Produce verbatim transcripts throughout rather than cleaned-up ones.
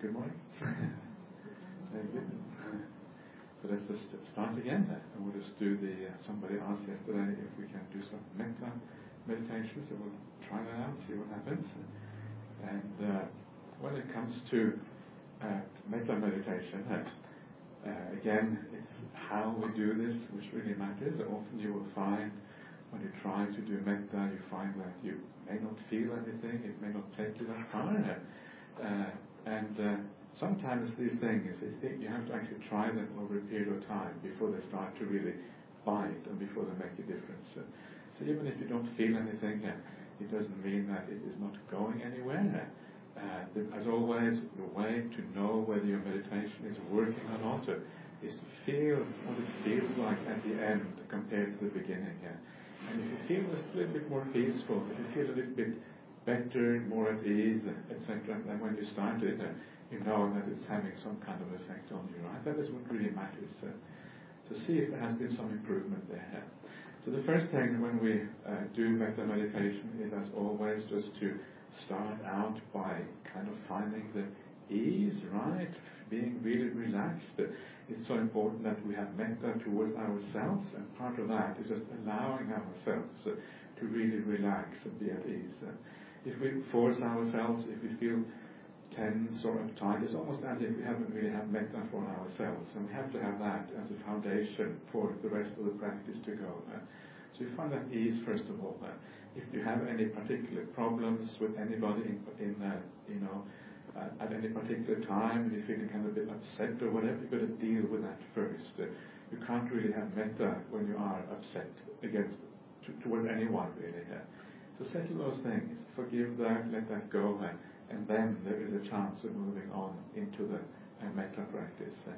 Good morning. Very good. So let's just start again. And we'll just do the, uh, somebody asked yesterday if we can do some metta meditation, so we'll try that out, see what happens. And uh, when it comes to uh, metta meditation, uh, uh, again, it's how we do this which really matters. Often you will find when you try to do metta, you find that you may not feel anything, it may not take you that far. Uh, and uh, sometimes these things, you have to actually try them over a period of time before they start to really bite and before they make a difference. Uh, so even if you don't feel anything, uh, it doesn't mean that it is not going anywhere. Uh, the, as always, the way to know whether your meditation is working or not uh, is to feel what it feels like at the end compared to the beginning. Uh, and if you feel a little bit more peaceful, if you feel a little bit better, more at ease, et cetera, than when you started, uh, you know that it's having some kind of effect on you, right? That is what really matters. Uh, so see if there has been some improvement there. So the first thing when we uh, do metta meditation is, as always, just to start out by kind of finding the ease, right? Being really relaxed. It's so important that we have metta towards ourselves, and part of that is just allowing ourselves uh, to really relax and be at ease. Uh, if we force ourselves, if we feel tense or uptight, it's almost as if we haven't really had metta for ourselves, and we have to have that as a foundation for the rest of the practice to go. Uh, so you find that ease first of all. Uh, if you have any particular problems with anybody in, in uh, you know, uh, at any particular time, and you're feeling kind of a bit upset or whatever, you've got to deal with that first. Uh, you can't really have metta when you are upset against to, towards anyone really. Uh, so settle those things, forgive that, let that go. Uh, And then there is a chance of moving on into the uh, metta practice. Uh,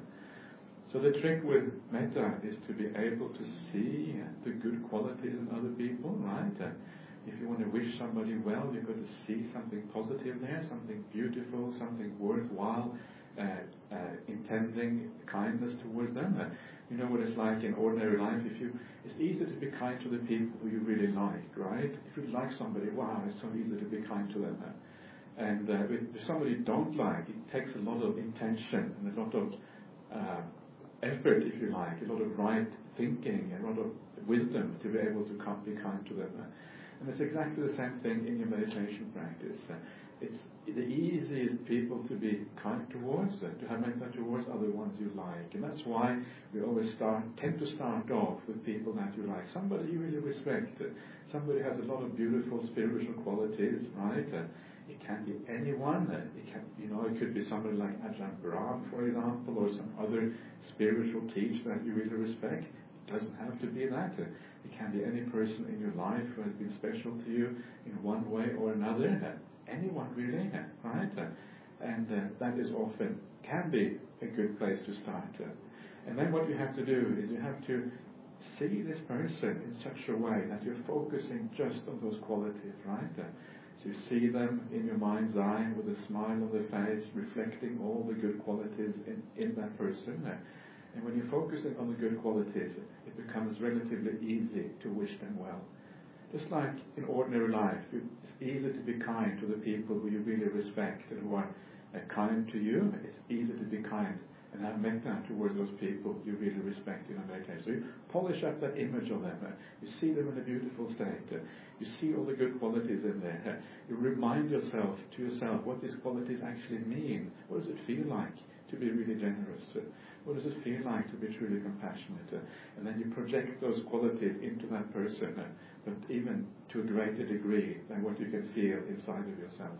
so the trick with metta is to be able to see uh, the good qualities in other people, right? Uh, if you want to wish somebody well, you've got to see something positive there, something beautiful, something worthwhile, uh, uh, intending kindness towards them. Uh, you know what it's like in ordinary life. If you, it's easy to be kind to the people who you really like, right? If you like somebody, wow, it's so easy to be kind to them. Uh, And uh, if somebody you don't like, it takes a lot of intention and a lot of uh, effort, if you like, a lot of right thinking, a lot of wisdom to be able to come, be kind to them. And it's exactly the same thing in your meditation practice. Uh, it's the easiest people to be kind towards, uh, to have metta towards other ones you like. And that's why we always start, tend to start off with people that you like. Somebody you really respect. Uh, somebody has a lot of beautiful spiritual qualities, right? Uh, It can be anyone. It can, you know, it could be somebody like Ajahn Brahm, for example, or some other spiritual teacher that you really respect. It doesn't have to be that. It can be any person in your life who has been special to you in one way or another. Anyone really, right? And uh, that is often can be a good place to start. And then what you have to do is you have to see this person in such a way that you're focusing just on those qualities, right? So you see them in your mind's eye with a smile on their face, reflecting all the good qualities in, in that person. And when you're focusing on the good qualities, it becomes relatively easy to wish them well. Just like in ordinary life, it's easy to be kind to the people who you really respect and who are uh, kind to you. It's easy to be kind and have metta towards those people you really respect in a meditation. So you polish up that image of them. You see them in a beautiful state. You see all the good qualities in there. You remind yourself to yourself what these qualities actually mean. What does it feel like to be really generous? What does it feel like to be truly compassionate? And then you project those qualities into that person, but even to a greater degree than what you can feel inside of yourself.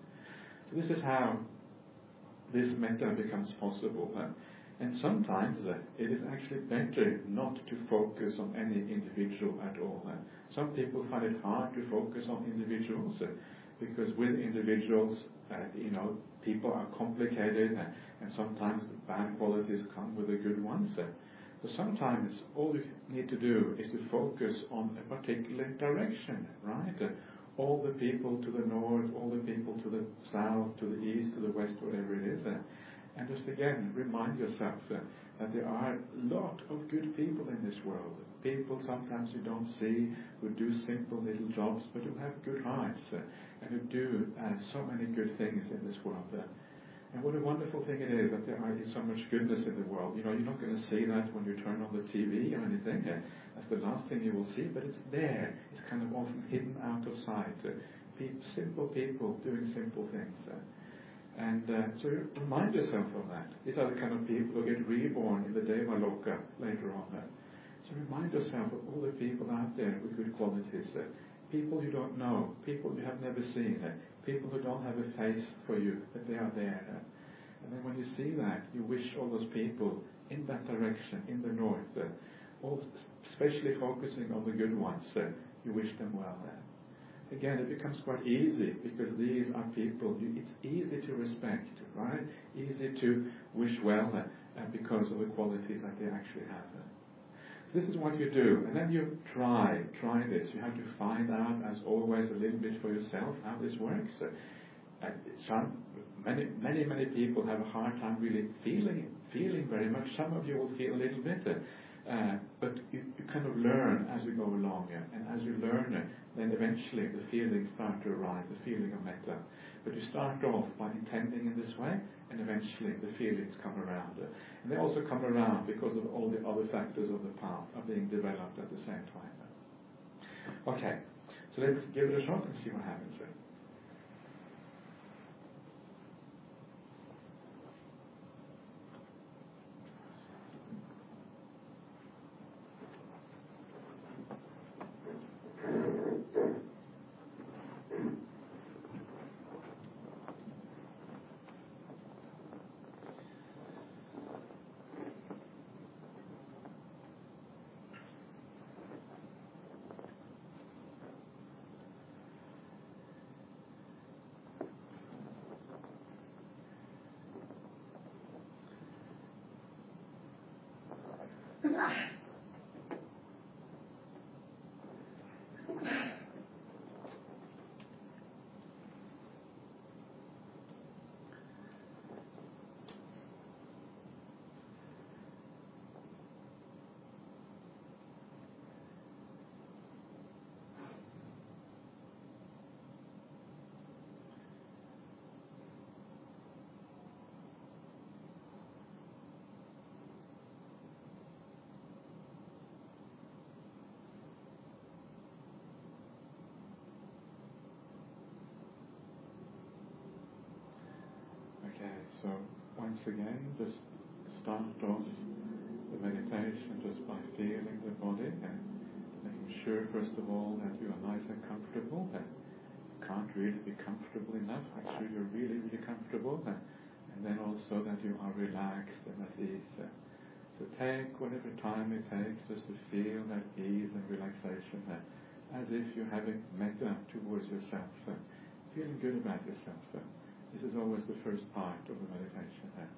So this is how this metta becomes possible. Uh, and sometimes uh, it is actually better not to focus on any individual at all. Uh, some people find it hard to focus on individuals uh, because with individuals, uh, you know, people are complicated uh, and sometimes the bad qualities come with the good ones. Uh, so sometimes all you need to do is to focus on a particular direction, right? Uh, all the people to the north, all the people to the south, to the east, to the west, whatever it is. Uh, and just again, remind yourself uh, that there are a lot of good people in this world. People sometimes you don't see who do simple little jobs, but who have good hearts uh, and who do uh, so many good things in this world. Uh, And what a wonderful thing it is that there is so much goodness in the world. You know, you're not going to see that when you turn on the T V or anything. Uh, that's the last thing you will see, but it's there. It's kind of often hidden out of sight. Uh, pe- simple people doing simple things. Uh, and uh, so you remind yourself of that. These are the kind of people who get reborn in the Deva Loka later on. Uh, so remind yourself of all the people out there with good qualities. Uh, people you don't know, people you have never seen. Uh, people who don't have a face for you, but they are there. Uh, and then when you see that, you wish all those people in that direction, in the north, uh, all, especially focusing on the good ones, uh, you wish them well. Uh. Again, it becomes quite easy because these are people you, it's easy to respect, right? Easy to wish well uh, uh, because of the qualities that they actually have. Uh. This is what you do, and then you try, try this. You have to find out, as always, a little bit for yourself how this works. Uh, some, many, many, many people have a hard time really feeling, feeling very much. Some of you will feel a little bit, uh, uh, but you, you kind of learn as you go along, uh, and as you learn, uh, then eventually the feelings start to arise, the feeling of metta. But you start off by intending in this way, and eventually the feelings come around. Uh, and they also come around because of all the other factors of the path are being developed at the same time. Uh. Okay, so let's give it a shot and see what happens then. Okay, so once again, just start off the meditation just by feeling the body and making sure, first of all, that you are nice and comfortable. That you can't really be comfortable enough. Make sure you're really, really comfortable. And, and then also that you are relaxed and at ease. Uh, so take whatever time it takes just to feel that ease and relaxation, uh, as if you're having metta towards yourself, uh, feeling good about yourself. Uh, This is always the first part of the meditation. Uh.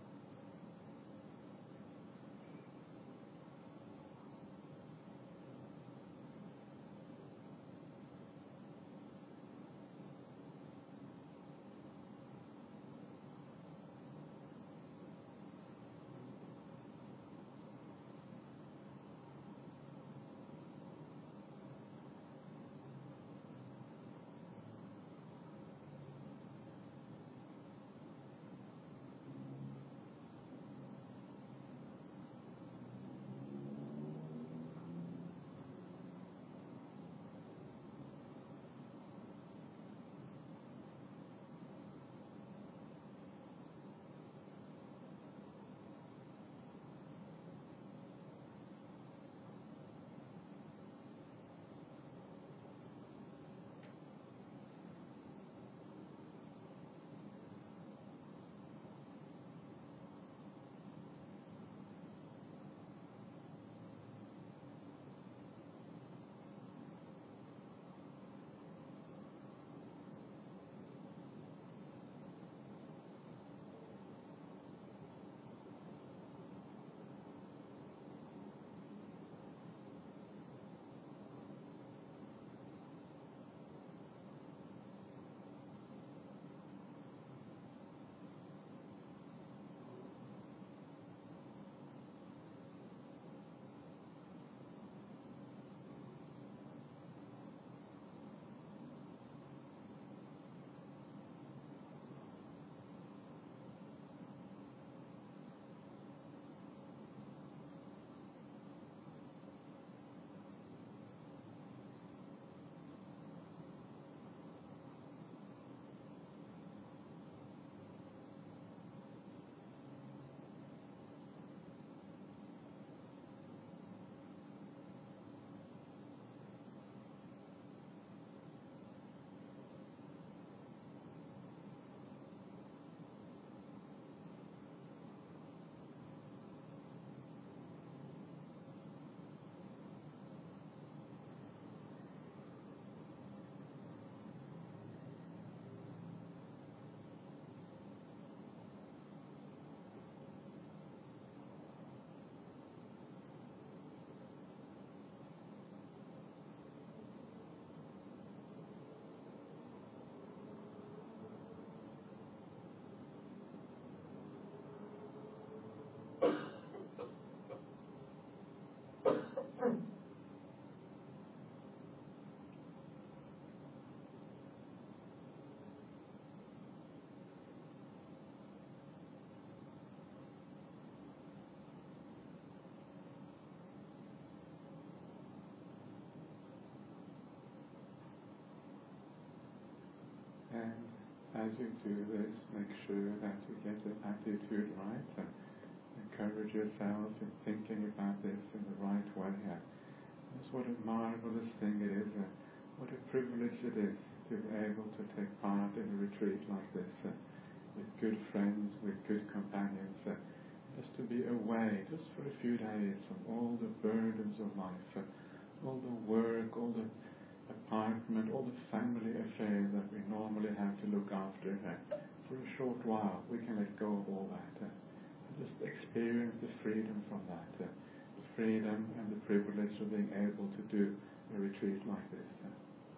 as you do this, make sure that you get the attitude right. Uh, encourage yourself in thinking about this in the right way. Uh, Just what a marvelous thing it is. Uh, what a privilege it is to be able to take part in a retreat like this uh, with good friends, with good companions. Uh, just to be away, just for a few days, from all the burdens of life, uh, all the work, all the apartment, all the family affairs that we normally have to look after. Uh, for a short while, we can let go of all that. Uh, and just experience the freedom from that. Uh, the freedom and the privilege of being able to do a retreat like this. Uh.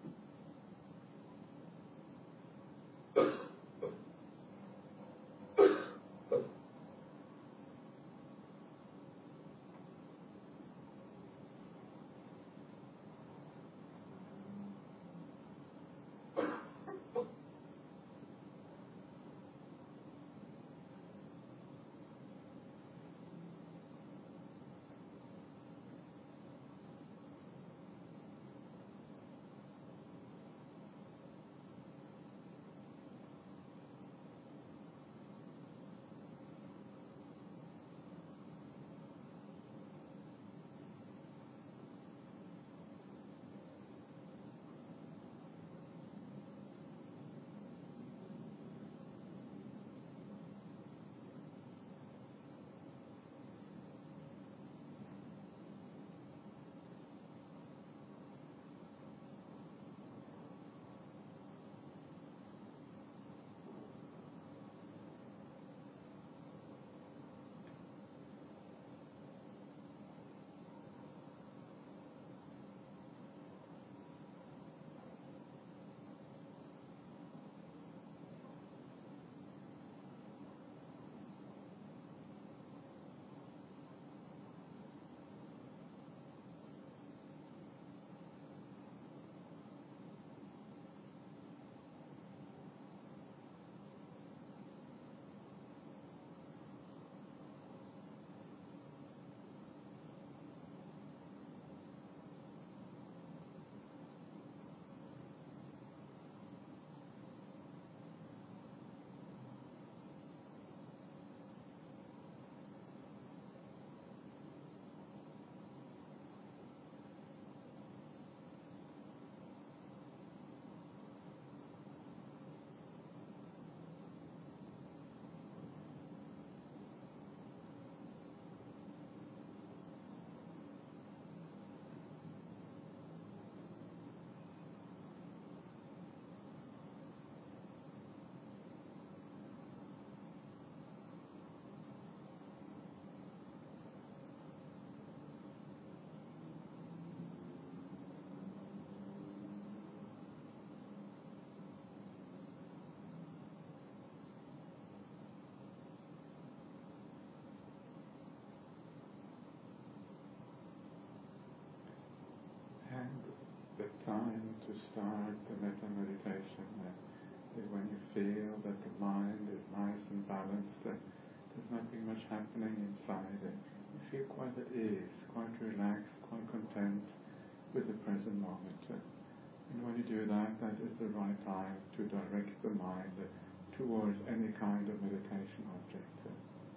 And the time to start the metta meditation uh, is when you feel that the mind is nice and balanced, uh, there's nothing much happening inside. Uh, you feel quite at ease, quite relaxed, quite content with the present moment. Uh, and when you do that, that is the right time to direct the mind uh, towards any kind of meditation object. Uh,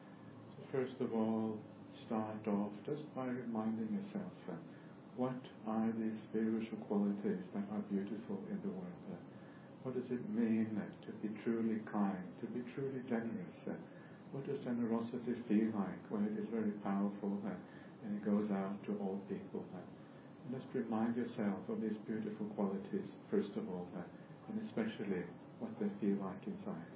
so first of all, start off just by reminding yourself uh, what are these spiritual qualities that are beautiful in the world? Uh, what does it mean uh, to be truly kind, to be truly generous? Uh, what does generosity feel like when it is very powerful uh, and it goes out to all people? Uh, and just remind yourself of these beautiful qualities, first of all, uh, and especially what they feel like inside.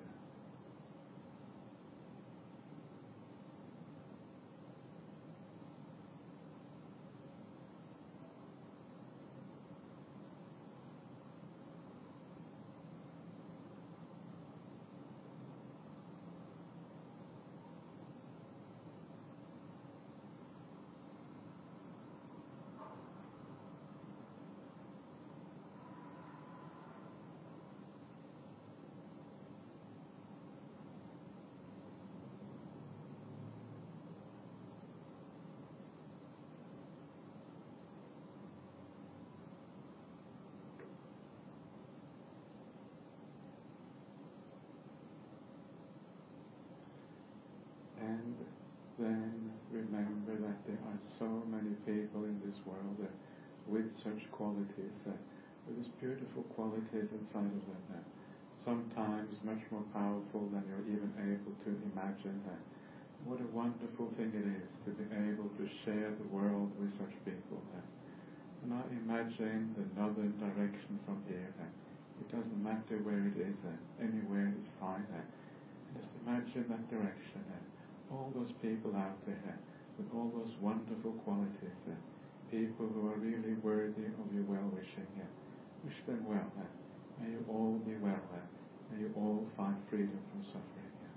have so many people in this world uh, with such qualities, uh, with these beautiful qualities inside of them. Uh, sometimes much more powerful than you're even able to imagine. Uh, what a wonderful thing it is to be able to share the world with such people. Uh, and I imagine the northern direction from here. Uh, it doesn't matter where it is, uh, anywhere is fine. Uh, just imagine that direction. Uh, all those people out there uh, with all those wonderful qualities, uh, people who are really worthy of your well-wishing. Uh, wish them well. Uh, may you all be well. Uh, may you all find freedom from suffering. Uh.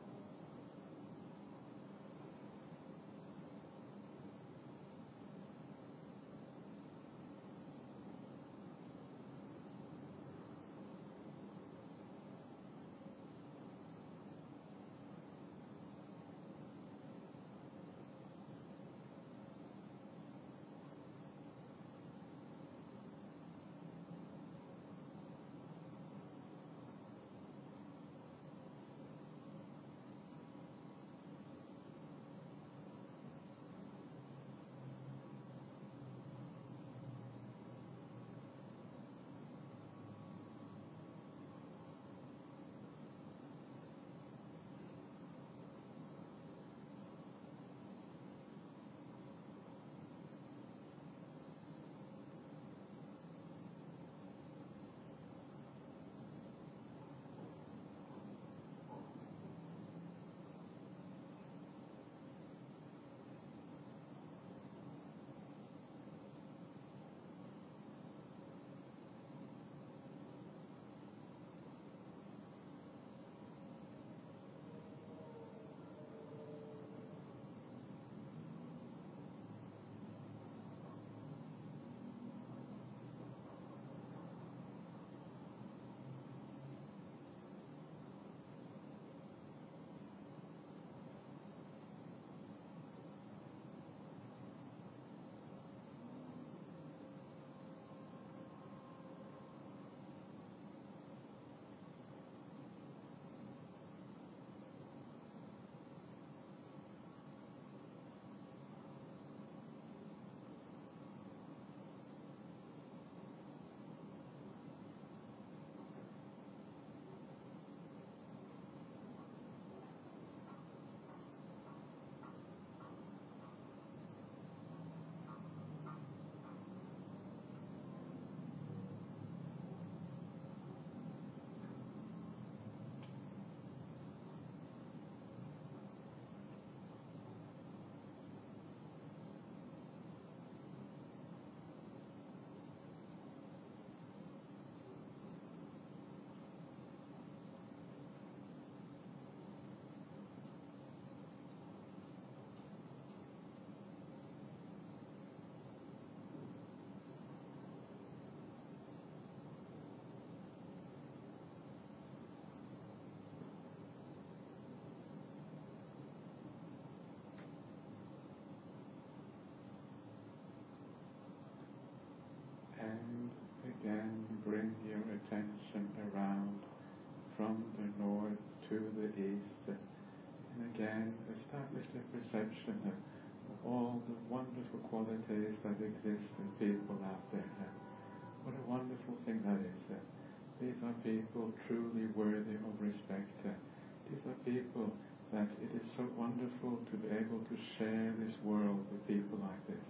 And again, bring your attention around from the north to the east. And again, establish the perception of, of all the wonderful qualities that exist in people out there. What a wonderful thing that is. These are people truly worthy of respect. These are people that it is so wonderful to be able to share this world with people like this.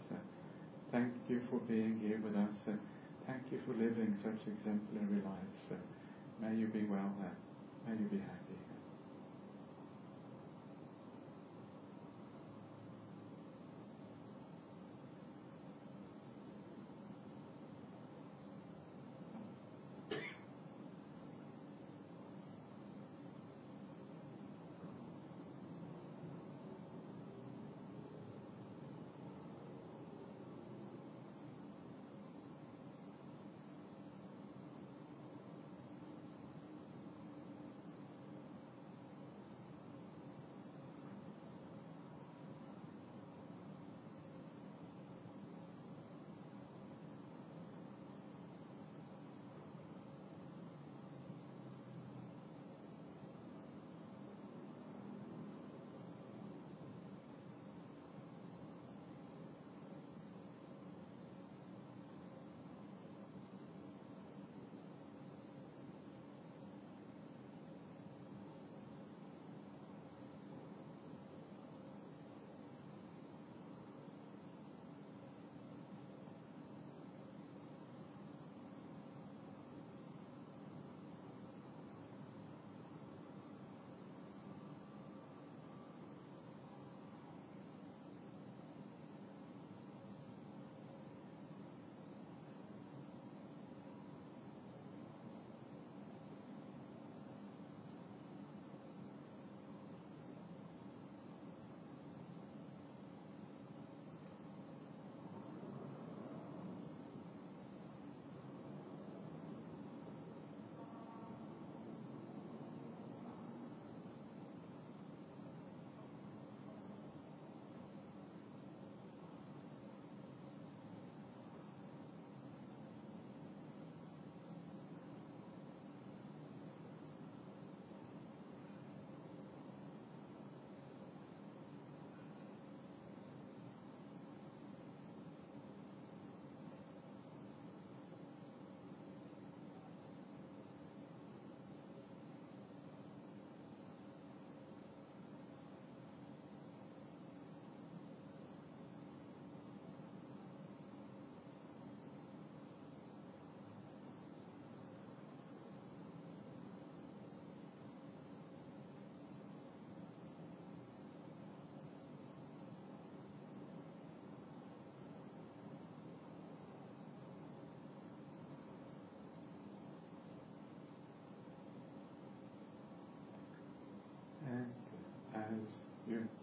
Thank you for being here with us. Uh, thank you for living such exemplary lives. Uh, may you be well. Uh, may you be happy.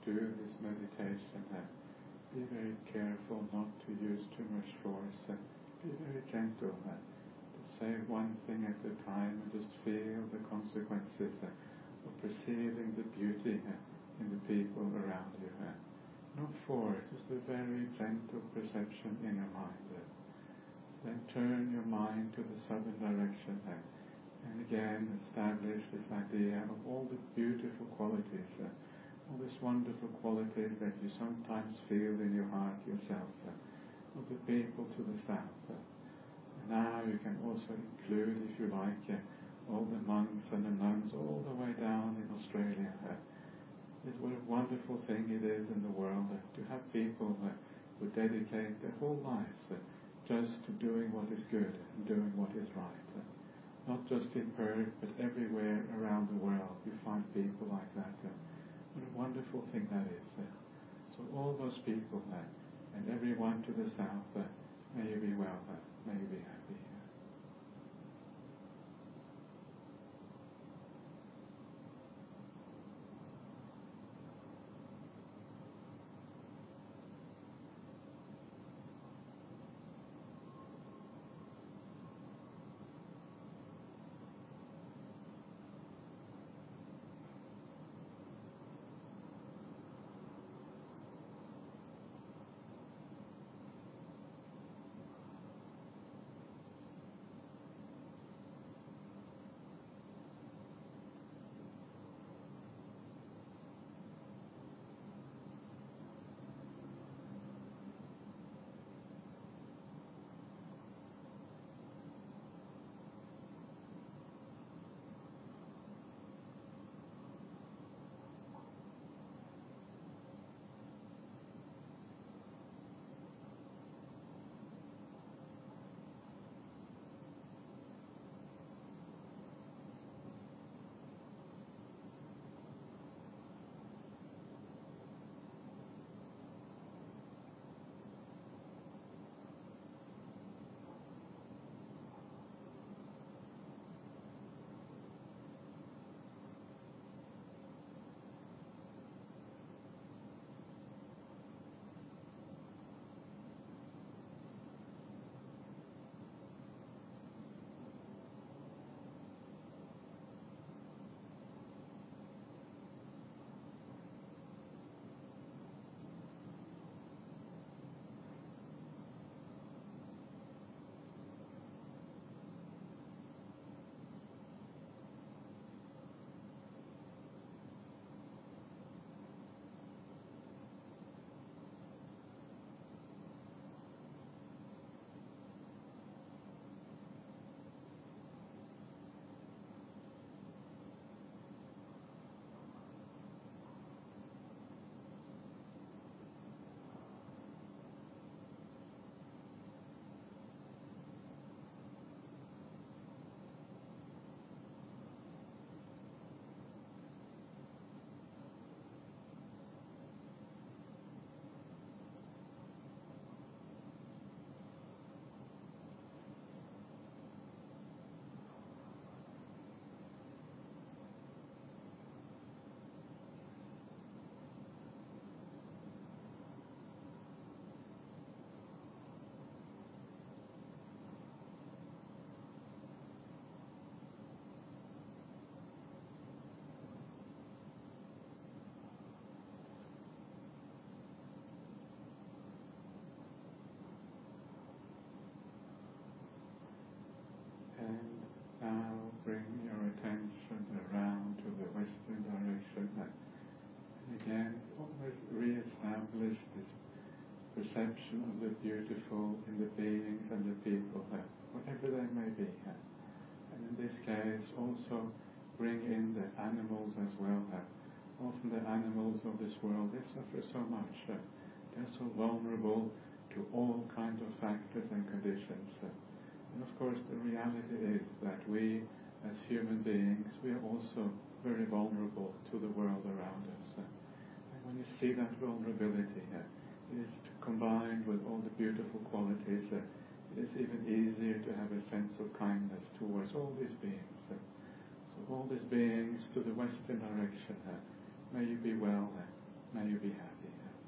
do this meditation, uh, be very careful not to use too much force. Uh, be very gentle. Uh, to say one thing at a time and just feel the consequences uh, of perceiving the beauty uh, in the people around you. Uh, not force, just a very gentle perception in your mind. Uh, then turn your mind to the southern direction uh, and again establish this idea of all the beautiful qualities, uh, all these wonderful qualities that you sometimes feel in your heart yourself, uh, of the people to the south. Uh, and now you can also include, if you like, uh, all the monks and the nuns all the way down in Australia. Uh, it's what a wonderful thing it is in the world uh, to have people uh, who dedicate their whole lives uh, just to doing what is good and doing what is right. Uh, not just in Perth, but everywhere around the world you find people like that. Uh, what a wonderful thing that is. Uh, so all those people uh, and everyone to the south, uh, may you be well, uh, may you be happy. And now bring your attention around to the western direction. And again, always re-establish this perception of the beautiful in the beings and the people, whatever they may be. And in this case, also bring in the animals as well. Often the animals of this world, they suffer so much. They're so vulnerable to all kinds of factors and conditions. And of course, the reality is that we, as human beings, we are also very vulnerable to the world around us. And when you see that vulnerability, it is combined with all the beautiful qualities. It is even easier to have a sense of kindness towards all these beings. So all these beings to the western direction, may you be well. May you be happy.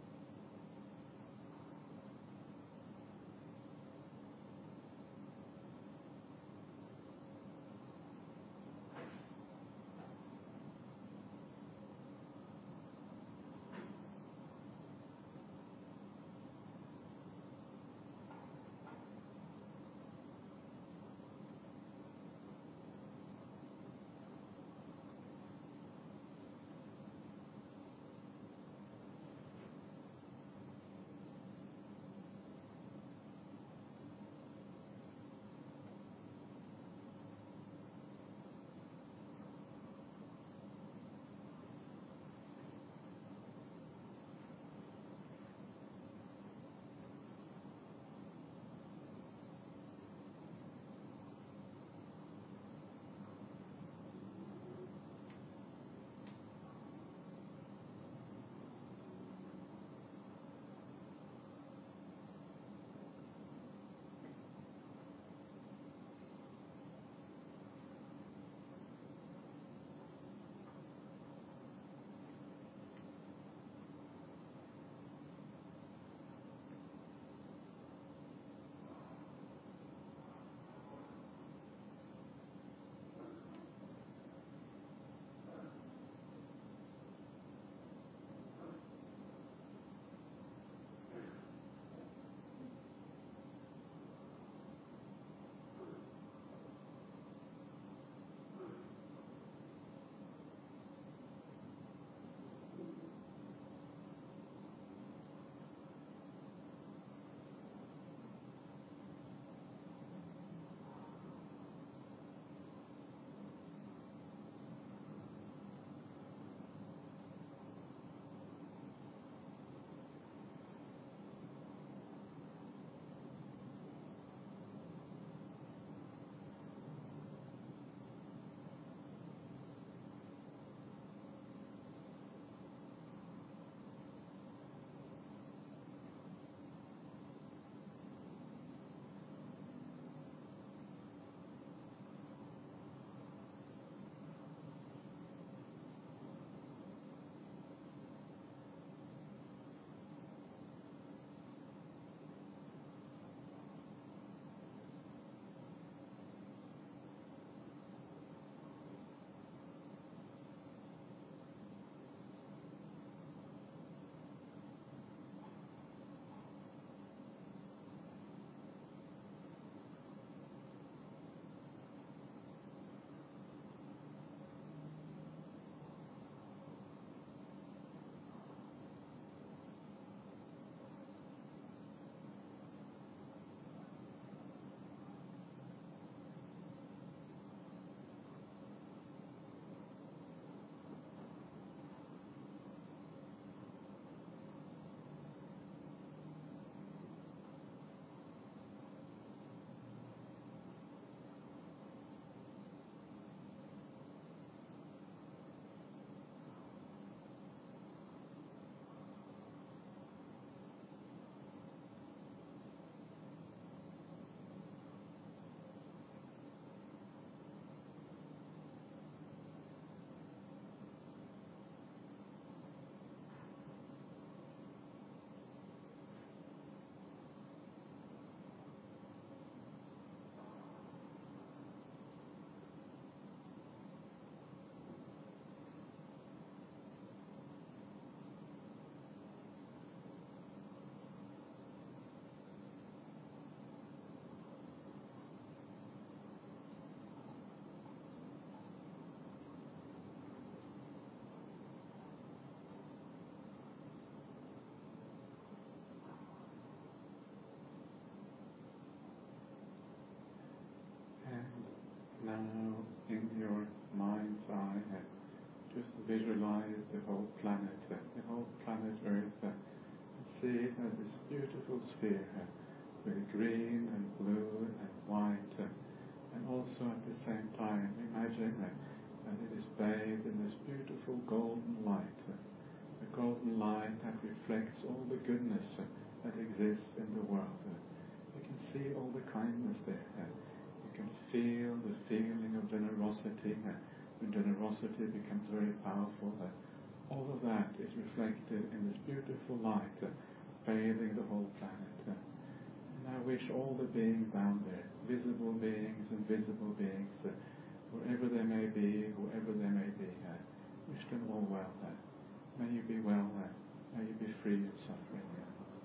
Now, in your mind's eye, uh, just visualize the whole planet, uh, the whole planet Earth, uh, and see it as this beautiful sphere uh, with green and blue and white, uh, and also at the same time imagine uh, that it is bathed in this beautiful golden light, uh, a golden light that reflects all the goodness uh, that exists in the world. Uh, you can see all the kindness there. Uh, You can feel the feeling of generosity. Uh, when generosity becomes very powerful, uh, all of that is reflected in this beautiful light uh, bathing the whole planet. Uh, and I wish all the beings down there, visible beings, invisible beings, uh, wherever they may be, whoever they may be, uh, wish them all well. Uh, may you be well, uh, may you be free of suffering. Uh.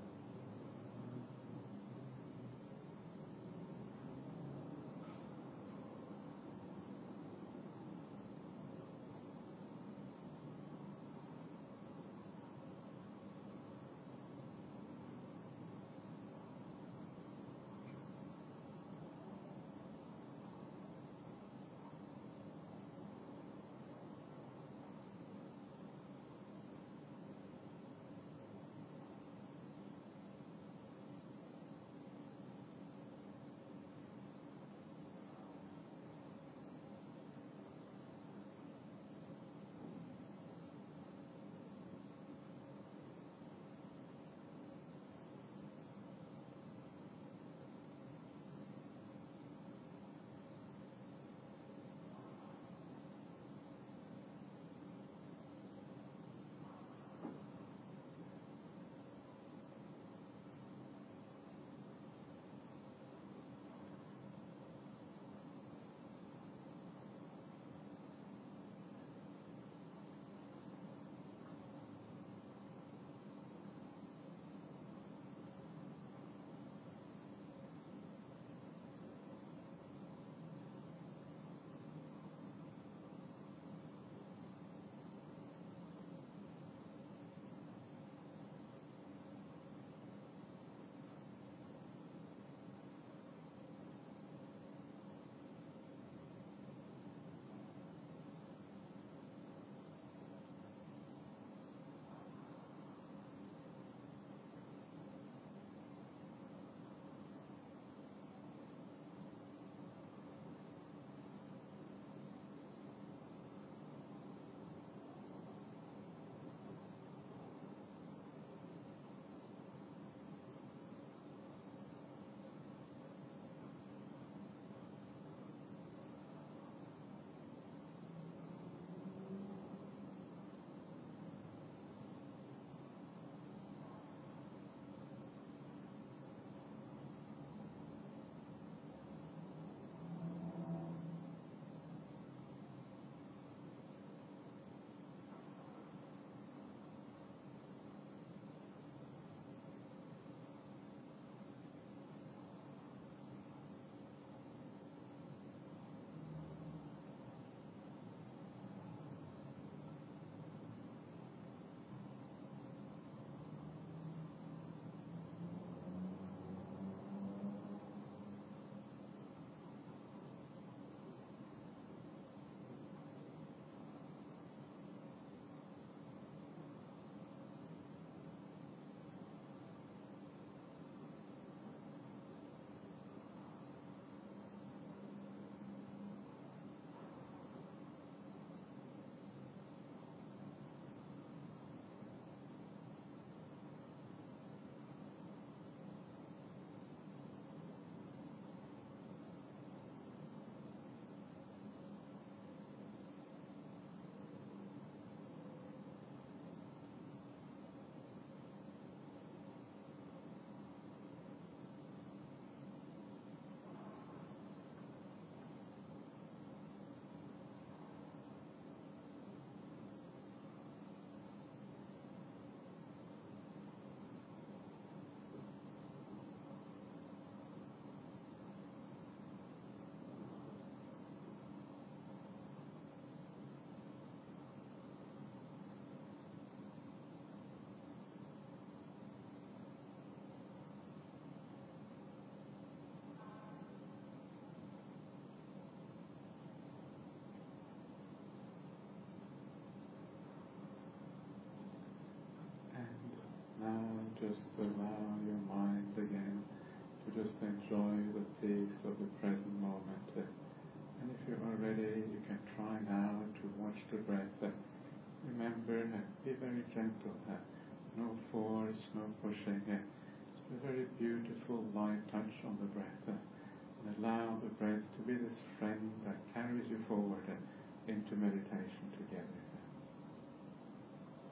Now just allow your mind again to just enjoy the peace of the present moment. And if you are ready, you can try now to watch the breath. Remember, be very gentle. No force, no pushing. Just a very beautiful light touch on the breath. And allow the breath to be this friend that carries you forward into meditation together.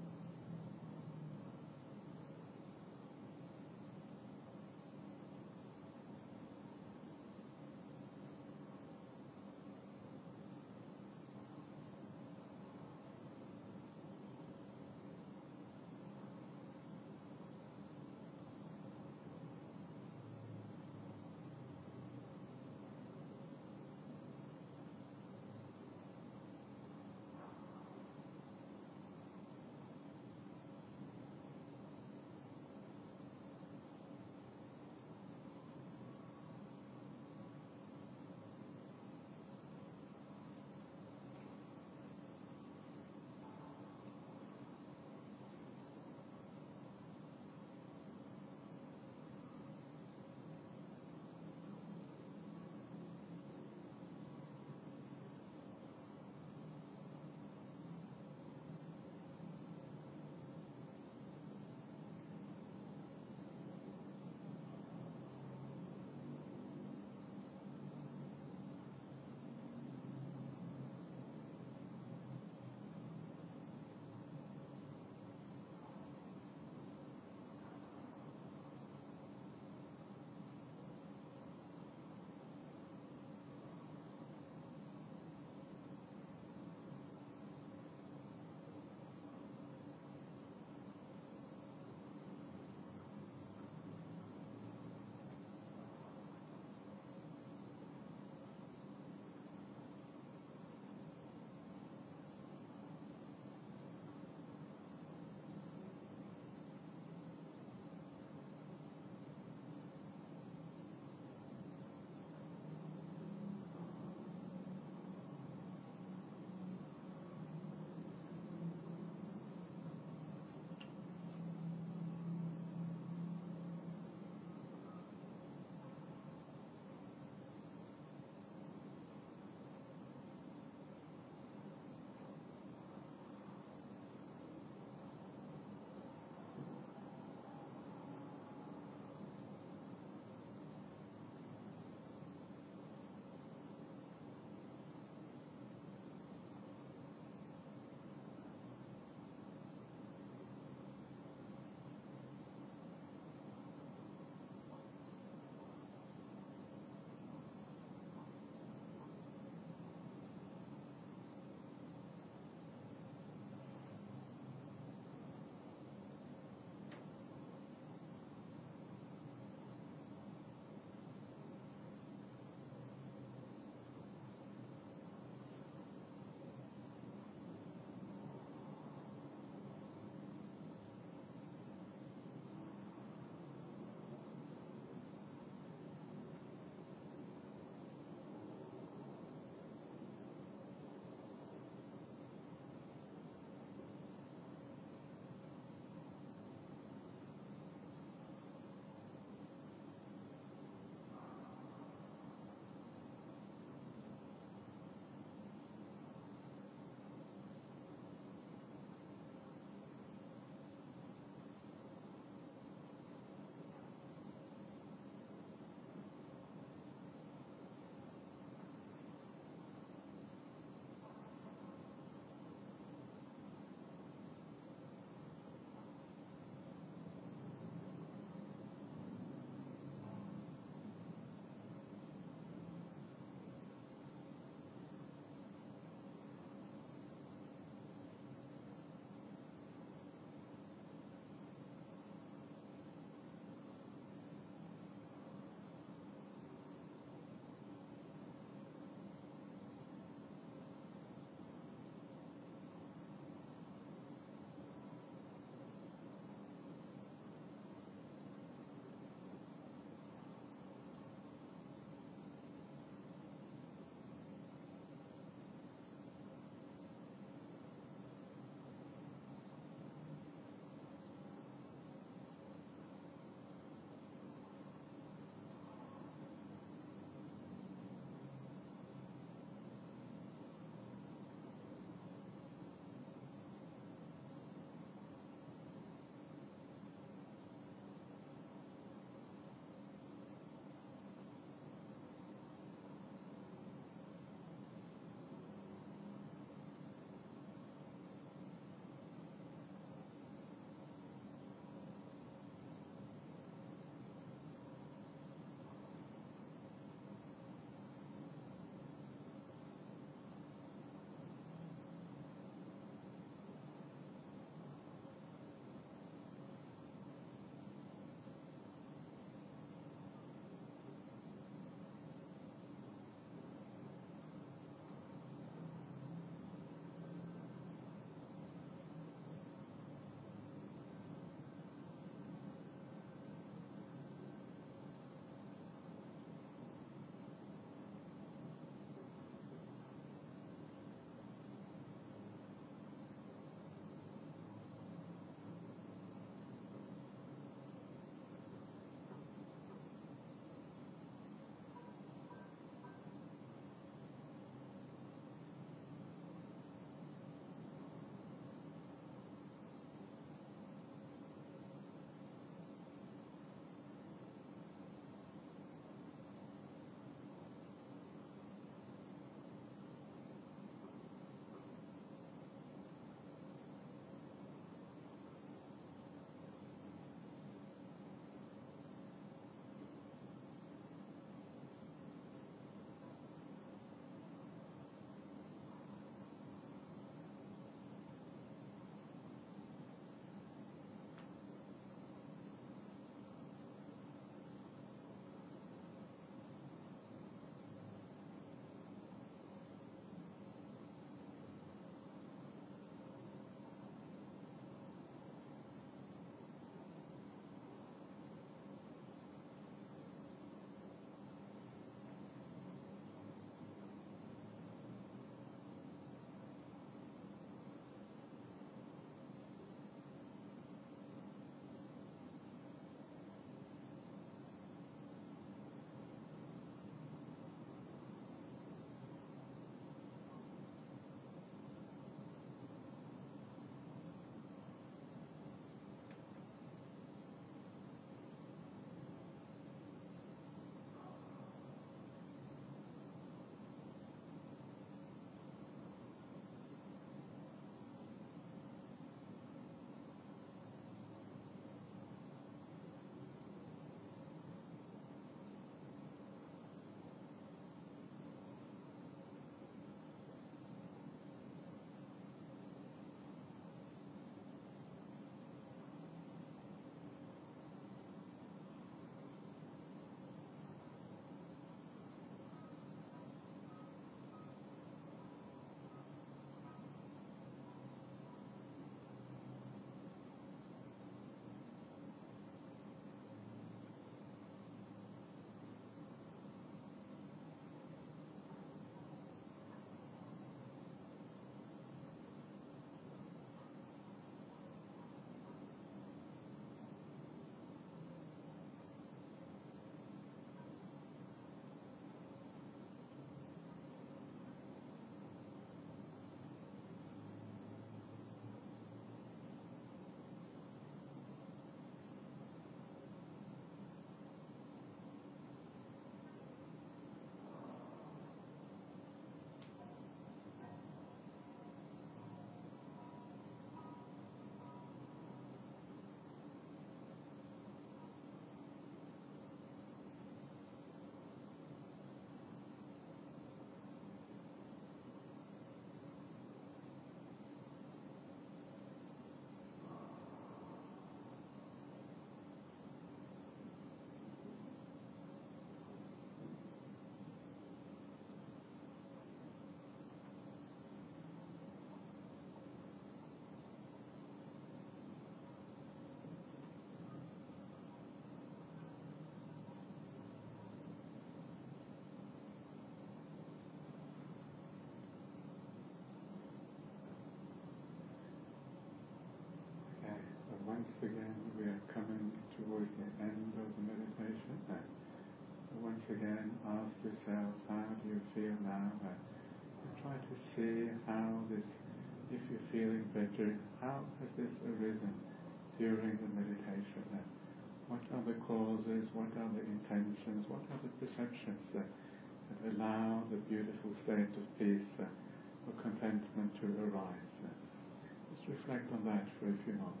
once again we are coming towards the end of the meditation. Uh, once again ask yourself, how do you feel now? Uh, and try to see how this, if you're feeling better, how has this arisen during the meditation? Uh, what are the causes, what are the intentions, what are the perceptions uh, that allow the beautiful state of peace uh, or contentment to arise? Uh, just reflect on that for a few moments.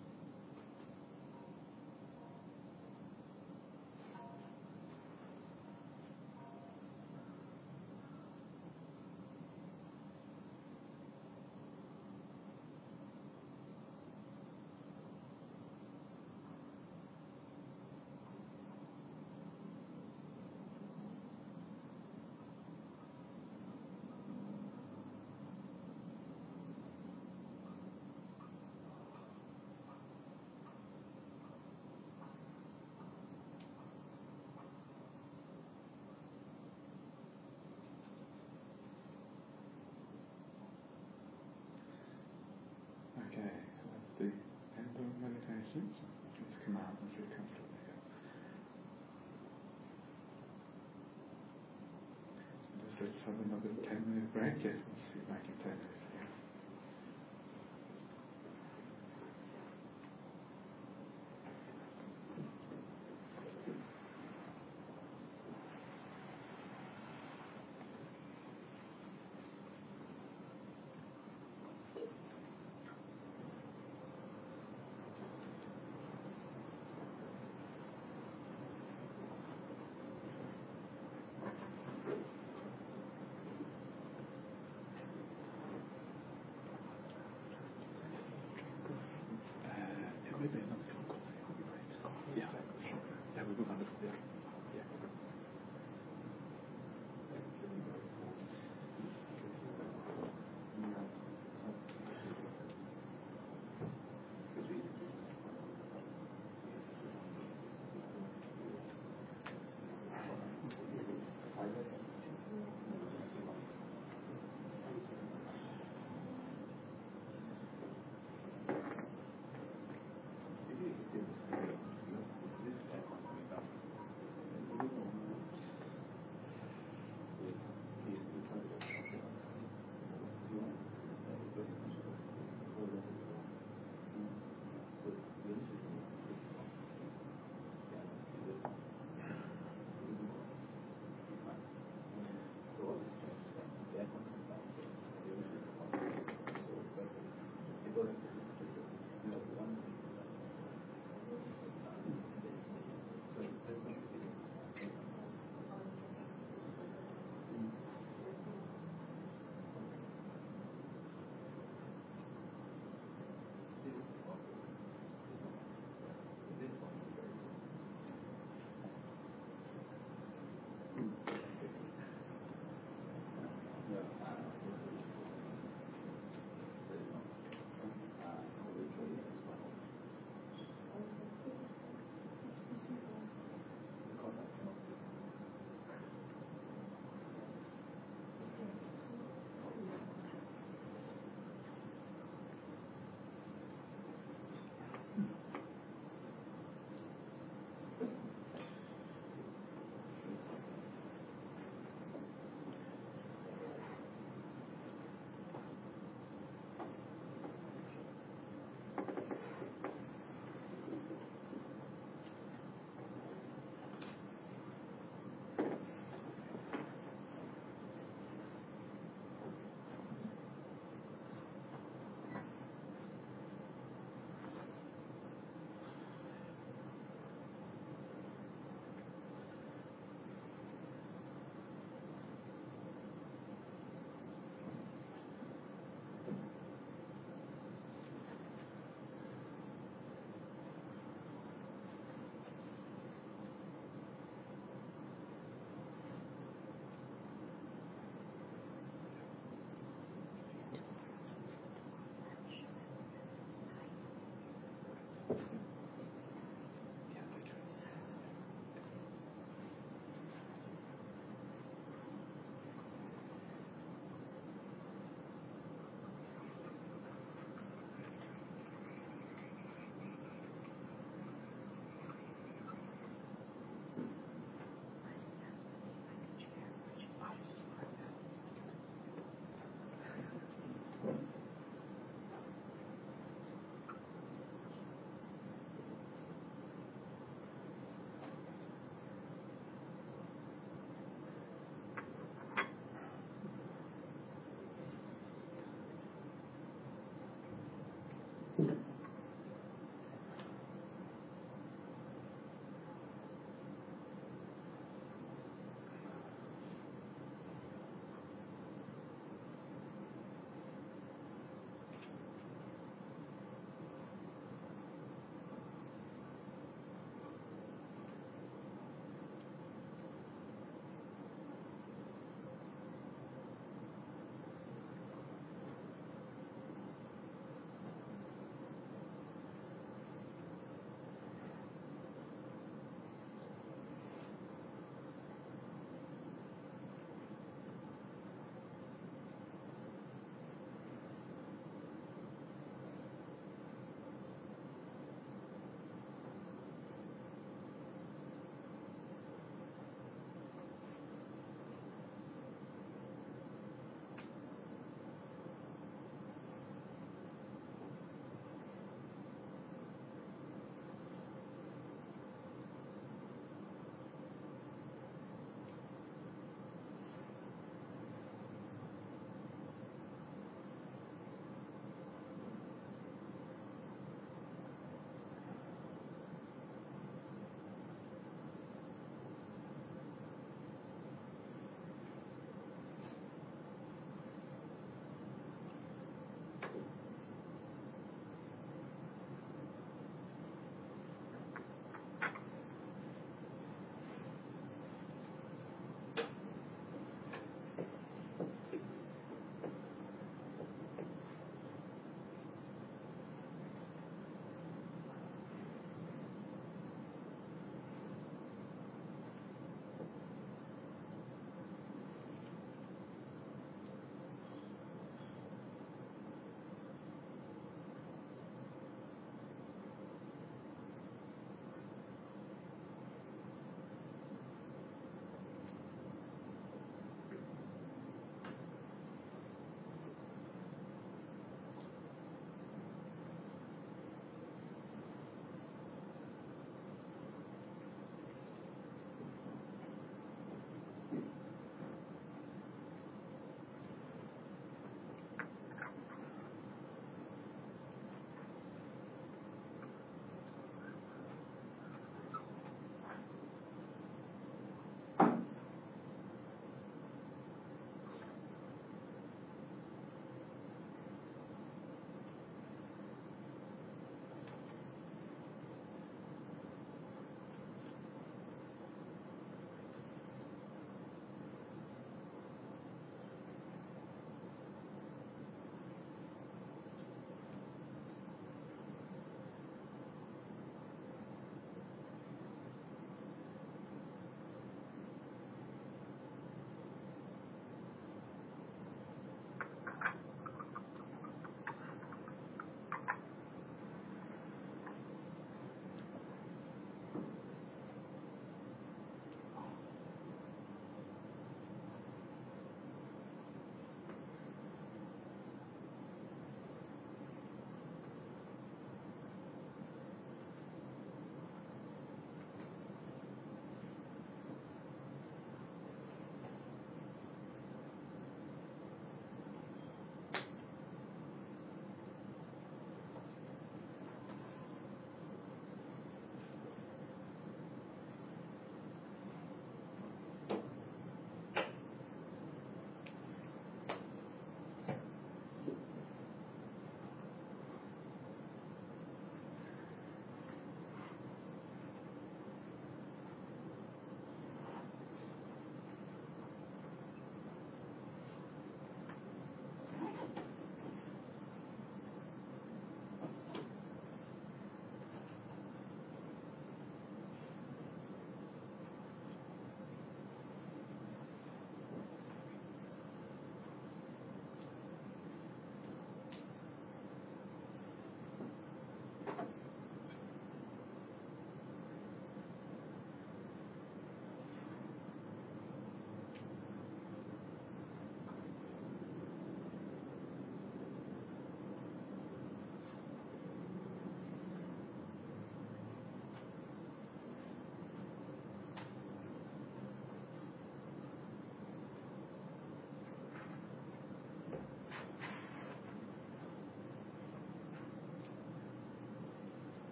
Okay, so that's the end of meditation. So please come out as you're comfortable here. Just let's have another ten minute break. Yeah, we'll see you back in ten minutes again.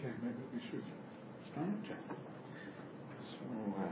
Okay, maybe we should start. So, uh,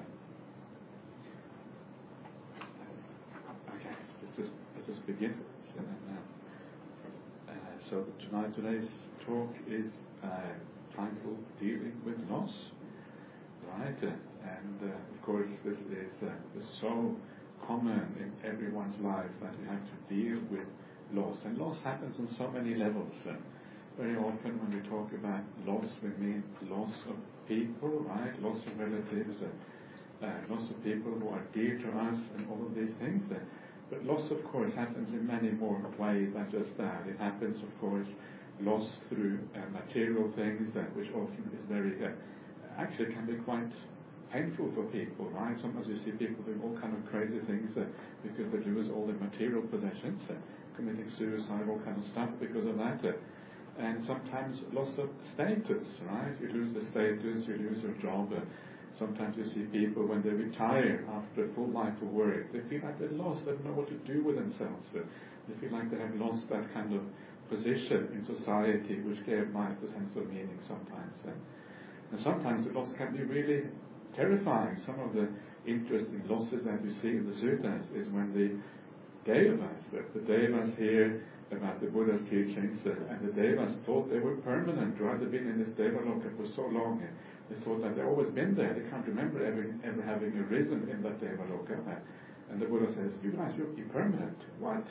okay, let's just, let's just begin. So, uh, uh, so tonight, today's talk is uh, titled "Dealing with Loss," right? Uh, and uh, of course, this is, uh, is so common in everyone's lives that you have to deal with loss, and loss happens on so many levels. Uh, Very often when we talk about loss, we mean loss of people, right? Loss of relatives, uh, uh, loss of people who are dear to us, and all of these things. Uh, but loss, of course, happens in many more ways than just that. It happens, of course, loss through uh, material things, uh, which often is very, uh, actually can be quite painful for people, right? Sometimes you see people doing all kind of crazy things uh, because they lose all their material possessions, uh, committing suicide, all kind of stuff because of that. Uh, And sometimes loss of status, right? You lose the status, you lose your job. Uh, sometimes you see people when they retire after a full life of work, they feel like they're lost, they don't know what to do with themselves. Uh, they feel like they have lost that kind of position in society which gave life a sense of meaning sometimes. Uh, and sometimes the loss can be really terrifying. Some of the interesting losses that you see in the suttas is when the devas, uh, the devas here, about the Buddha's teachings, uh, and the devas thought they were permanent, right? They've been in this devaloka for so long. Uh, they thought that they've always been there. They can't remember ever, ever having arisen in that devaloka. Uh, and the Buddha says, you guys, you're impermanent. What?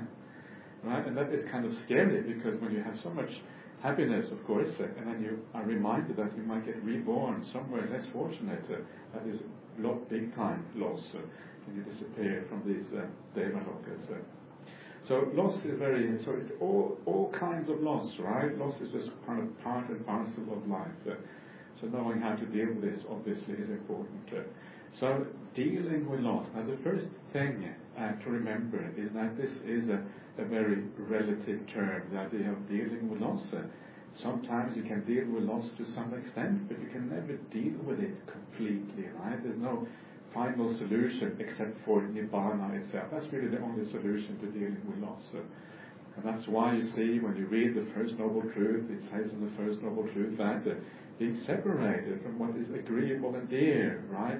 Right? And that is kind of scary, because when you have so much happiness, of course, uh, and then you are reminded that you might get reborn somewhere less fortunate, uh, that is lot big time loss uh, when you disappear from these uh, devalokas. Uh. So loss is very, so it, all all kinds of loss, right? Loss is just kind of part and parcel of life. Uh, so knowing how to deal with this obviously is important. Uh, so dealing with loss. Now the first thing uh, to remember is that this is a, a very relative term, the idea of dealing with loss. Uh, sometimes you can deal with loss to some extent, but you can never deal with it completely, right? There's no final solution except for Nibbana itself. That's really the only solution to dealing with loss. Uh, and that's why you see when you read the First Noble Truth, it says in the First Noble Truth that uh, being separated from what is agreeable and dear, right?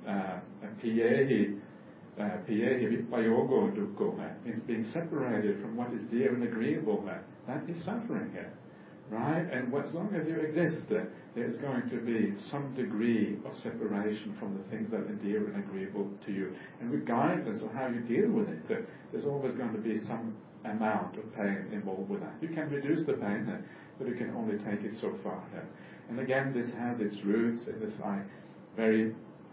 Piyehi piyehi vipayogo dukkho means being separated from what is dear and agreeable. Uh, that is suffering. Uh, Right? And as long as you exist, uh, there's going to be some degree of separation from the things that are dear and agreeable to you. And regardless of how you deal with it, uh, there's always going to be some amount of pain involved with that. You can reduce the pain, uh, but you can only take it so far. Uh. And again, this has its roots in this uh, very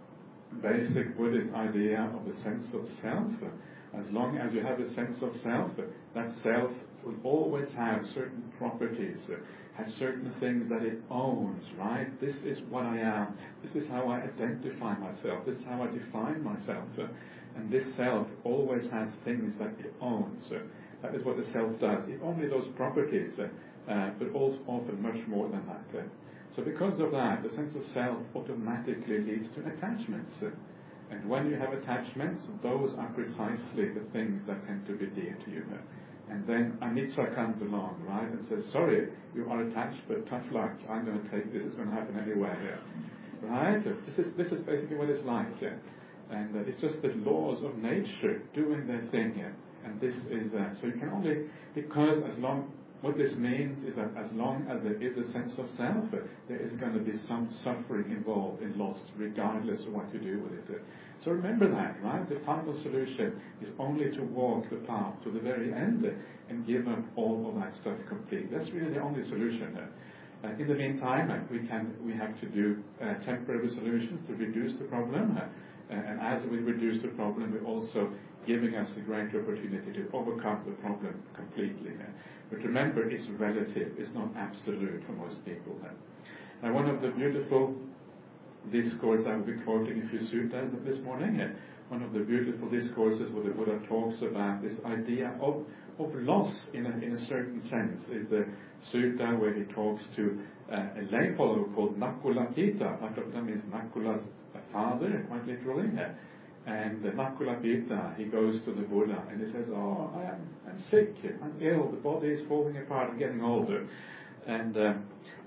basic Buddhist idea of the sense of self. Uh, as long as you have a sense of self, uh, that self will always have certain properties, uh, has certain things that it owns, right? This is what I am. This is how I identify myself. This is how I define myself. Uh, and this self always has things that it owns. Uh, that is what the self does. It only those properties, uh, uh, but also often much more than that. Uh, so because of that, the sense of self automatically leads to attachments. Uh, and when you have attachments, those are precisely the things that tend to be dear to you. Uh, And then anicca comes along, right, and says, sorry, you are attached, but tough luck, I'm going to take this, it's going to happen anyway here. Right? This is this is basically what it's like. Yeah? And uh, it's just the laws of nature doing their thing here. And this is, uh, so you can only, because as long, what this means is that as long as there is a sense of self, uh, there is going to be some suffering involved in loss, regardless of what you do with it. Uh, So remember that, right? The final solution is only to walk the path to the very end and give up all of that stuff completely. That's really the only solution. Uh, in the meantime, uh, we can we have to do uh, temporary solutions to reduce the problem. Uh, and as we reduce the problem, we're also giving us the great opportunity to overcome the problem completely. Uh, but remember, it's relative. It's not absolute for most people. Uh. Now, one of the beautiful discourse I will be quoting a few suttas this morning. One of the beautiful discourses where the Buddha talks about this idea of, of loss in a, in a certain sense is the sutta where he talks to uh, a lay follower called Nakulapita. Nakulapita means Nakula's father, quite literally. And uh, Nakulapita, he goes to the Buddha and he says, oh, I am I'm sick, I'm ill, the body is falling apart, I'm getting older. And uh,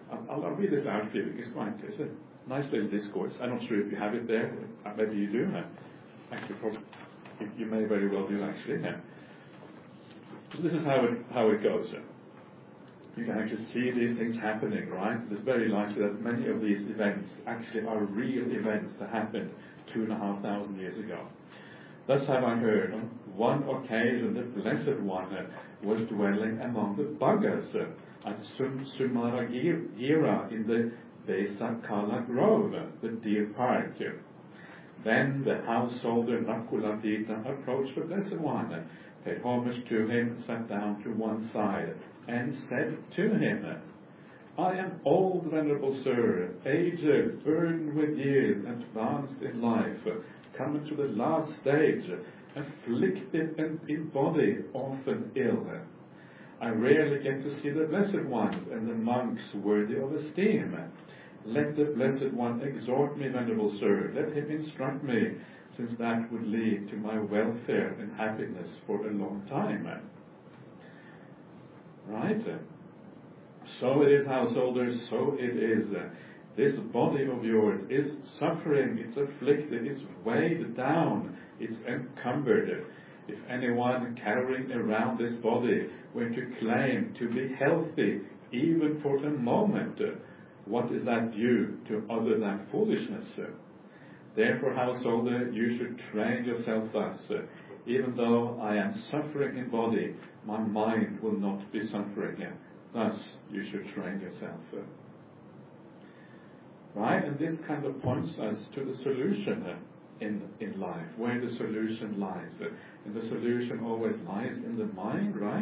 I'll, I'll read this out for you. It's quite, it's a nice little discourse. I'm not sure if you have it there. Uh, maybe you do. Uh, actually, probably, you, you may very well do, actually. Uh. So this is how it, how it goes. Uh. You can actually see these things happening, right? It's very likely that many of these events actually are real events that happened two and a half thousand years ago. Thus have I heard, on one occasion the Blessed One uh, was dwelling among the Buggas uh, at Sum- Sumaragira in the Besa Kala Grove, the Deer Park. Then the householder Nakulatita approached the Blessed One, uh, paid homage to him, sat down to one side, and said to him, I am old, venerable sir, aged, burdened with years, advanced in life, coming to the last stage, afflicted and in body, often ill. I rarely get to see the Blessed Ones and the monks worthy of esteem. Let the Blessed One exhort me, venerable sir, let him instruct me, since that would lead to my welfare and happiness for a long time. Right? So it is, householders, so it is. This body of yours is suffering, it's afflicted, it's weighed down, it's encumbered. If anyone carrying around this body were to claim to be healthy, even for a moment, what is that due to other than foolishness? Therefore, householder, you should train yourself thus. Even though I am suffering in body, my mind will not be suffering. Thus, you should train yourself. Right? And this kind of points us to the solution in, in life, where the solution lies. And the solution always lies in the mind, right?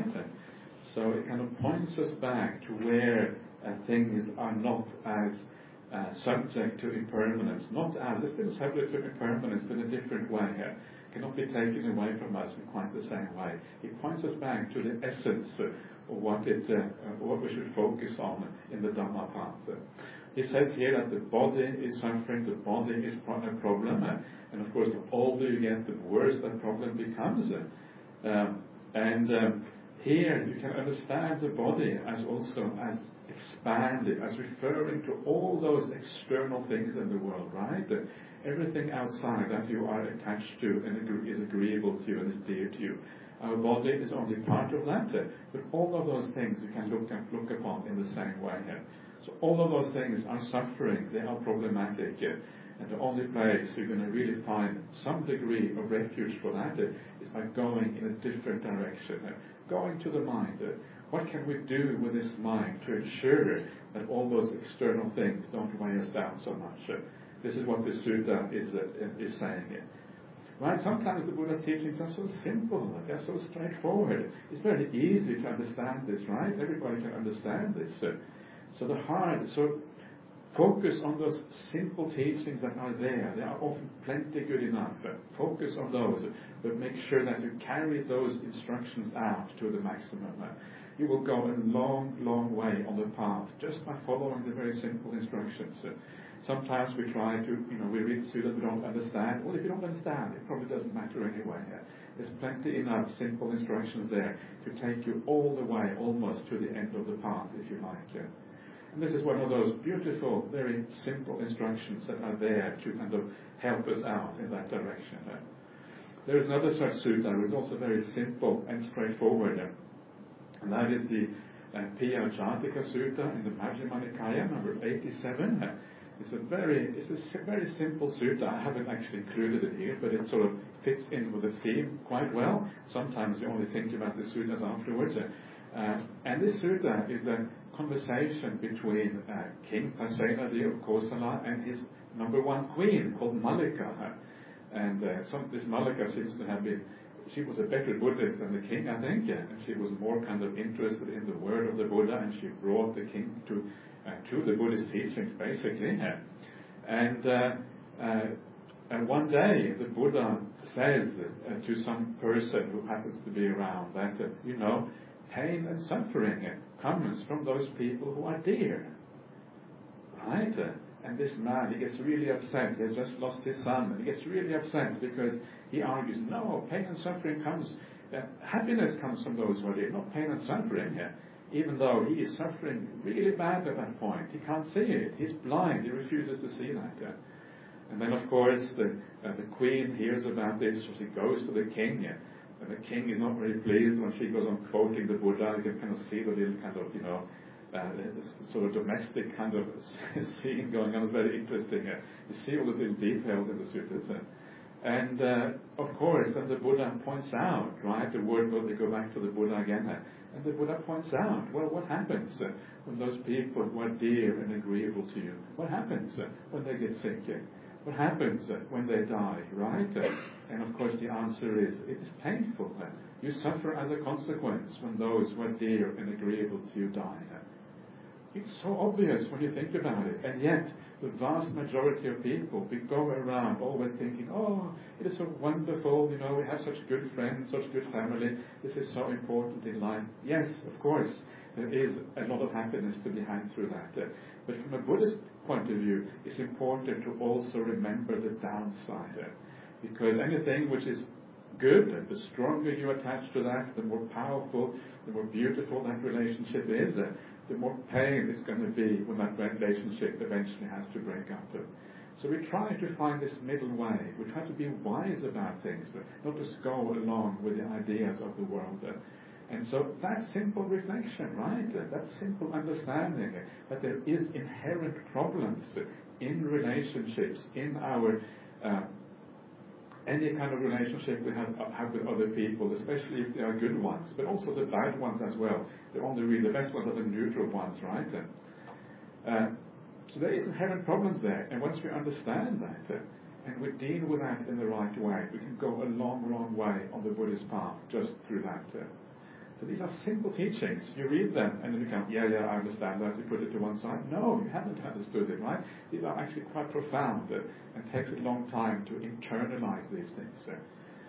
So it kind of points us back to where uh, things are not as uh, subject to impermanence, not as, they're still subject to impermanence, but in a different way here. Cannot be taken away from us in quite the same way. It points us back to the essence of what it, uh, what we should focus on in the Dhamma path. It says here that the body is suffering, the body is a problem, uh, and of course the older you get, the worse that problem becomes. Uh, um, and um, here you can understand the body as also as expanded, as referring to all those external things in the world, right? Uh, everything outside that you are attached to and agree, is agreeable to you and is dear to you. Our body is only part of that, uh, but all of those things you can look, at, look upon in the same way here. So all of those things are suffering, they are problematic, uh, and the only place you're going to really find some degree of refuge for that uh, is by going in a different direction, uh, going to the mind. Uh, what can we do with this mind to ensure that all those external things don't weigh us down so much? Uh, this is what the sutta is, uh, is saying here. Right? Sometimes the Buddha's teachings are so simple, they're so straightforward. It's very easy to understand this, right? Everybody can understand this. Uh, so the hard, so focus on those simple teachings that are there. They are often plenty good enough. Uh, focus on those, but make sure that you carry those instructions out to the maximum. Uh, you will go a long, long way on the path just by following the very simple instructions. Uh, Sometimes we try to, you know, we read Sutta we don't understand. Well, if you don't understand, it probably doesn't matter anyway. There's plenty enough simple instructions there to take you all the way, almost to the end of the path, if you like. And this is one of those beautiful, very simple instructions that are there to kind of help us out in that direction. There is another such sutta which is also very simple and straightforward, and that is the uh, Piya Jatika Sutta in the Majjhima Nikaya, number eighty-seven. It's a very, it's a very simple sutta. I haven't actually included it here, but it sort of fits in with the theme quite well. Sometimes you only think about the suttas afterwards. Uh, and this sutta is a conversation between uh, King Pasenadi of Kosala and his number one queen called Mallika. And uh, some, this Mallika seems to have been, she was a better Buddhist than the king, I think, and she was more kind of interested in the word of the Buddha, and she brought the king to Uh, to the Buddhist teachings, basically. And, uh, uh, and one day the Buddha says uh, to some person who happens to be around that, uh, you know, pain and suffering comes from those people who are dear. Right? And this man, he gets really upset. He has just lost his son. And he gets really upset because he argues, no, pain and suffering comes, uh, happiness comes from those who are dear, not pain and suffering. even though he is suffering really bad at that point. He can't see it. He's blind. He refuses to see that. Uh, and then, of course, the, uh, the queen hears about this, so she goes to the king. Uh, and the king is not very pleased when she goes on quoting the Buddha. You can kind of see the little kind of, you know, uh, this sort of domestic kind of scene going on. It's very interesting. Uh, you see all the little details in the suttas. Uh, And uh, of course, then the Buddha points out, right? The word, well, they go back to the Buddha again, uh, and the Buddha points out, well, what happens uh, when those people who are dear and agreeable to you? What happens uh, when they get sick? Uh, what happens uh, when they die, right? Uh, and of course, the answer is, it is painful. Uh, you suffer as a consequence when those who are dear and agreeable to you die. Uh, it's so obvious when you think about it, and yet the vast majority of people, we go around always thinking, oh, it is so wonderful, you know, we have such good friends, such good family, this is so important in life. Yes, of course, there is a lot of happiness to be had through that. Uh, but from a Buddhist point of view, it's important to also remember the downside. Uh, because anything which is good, and the stronger you attach to that, the more powerful, the more beautiful that relationship is, uh, the more pain it's going to be when that relationship eventually has to break up. So we try to find this middle way. We try to be wise about things, not just go along with the ideas of the world. And so that simple reflection, right, that simple understanding that there is inherent problems in relationships, in our uh, any kind of relationship we have, have with other people, especially if they are good ones, but also the bad ones as well. The only really the best ones are the neutral ones, right? Uh, so there is inherent problems there, and once we understand that, uh, and we deal with that in the right way, we can go a long, long way on the Buddhist path just through that. Uh, so these are simple teachings. You read them, and then you come, yeah, yeah, I understand that. You put it to one side. No, you haven't understood it, right? These are actually quite profound, uh, and takes a long time to internalize these things. Uh,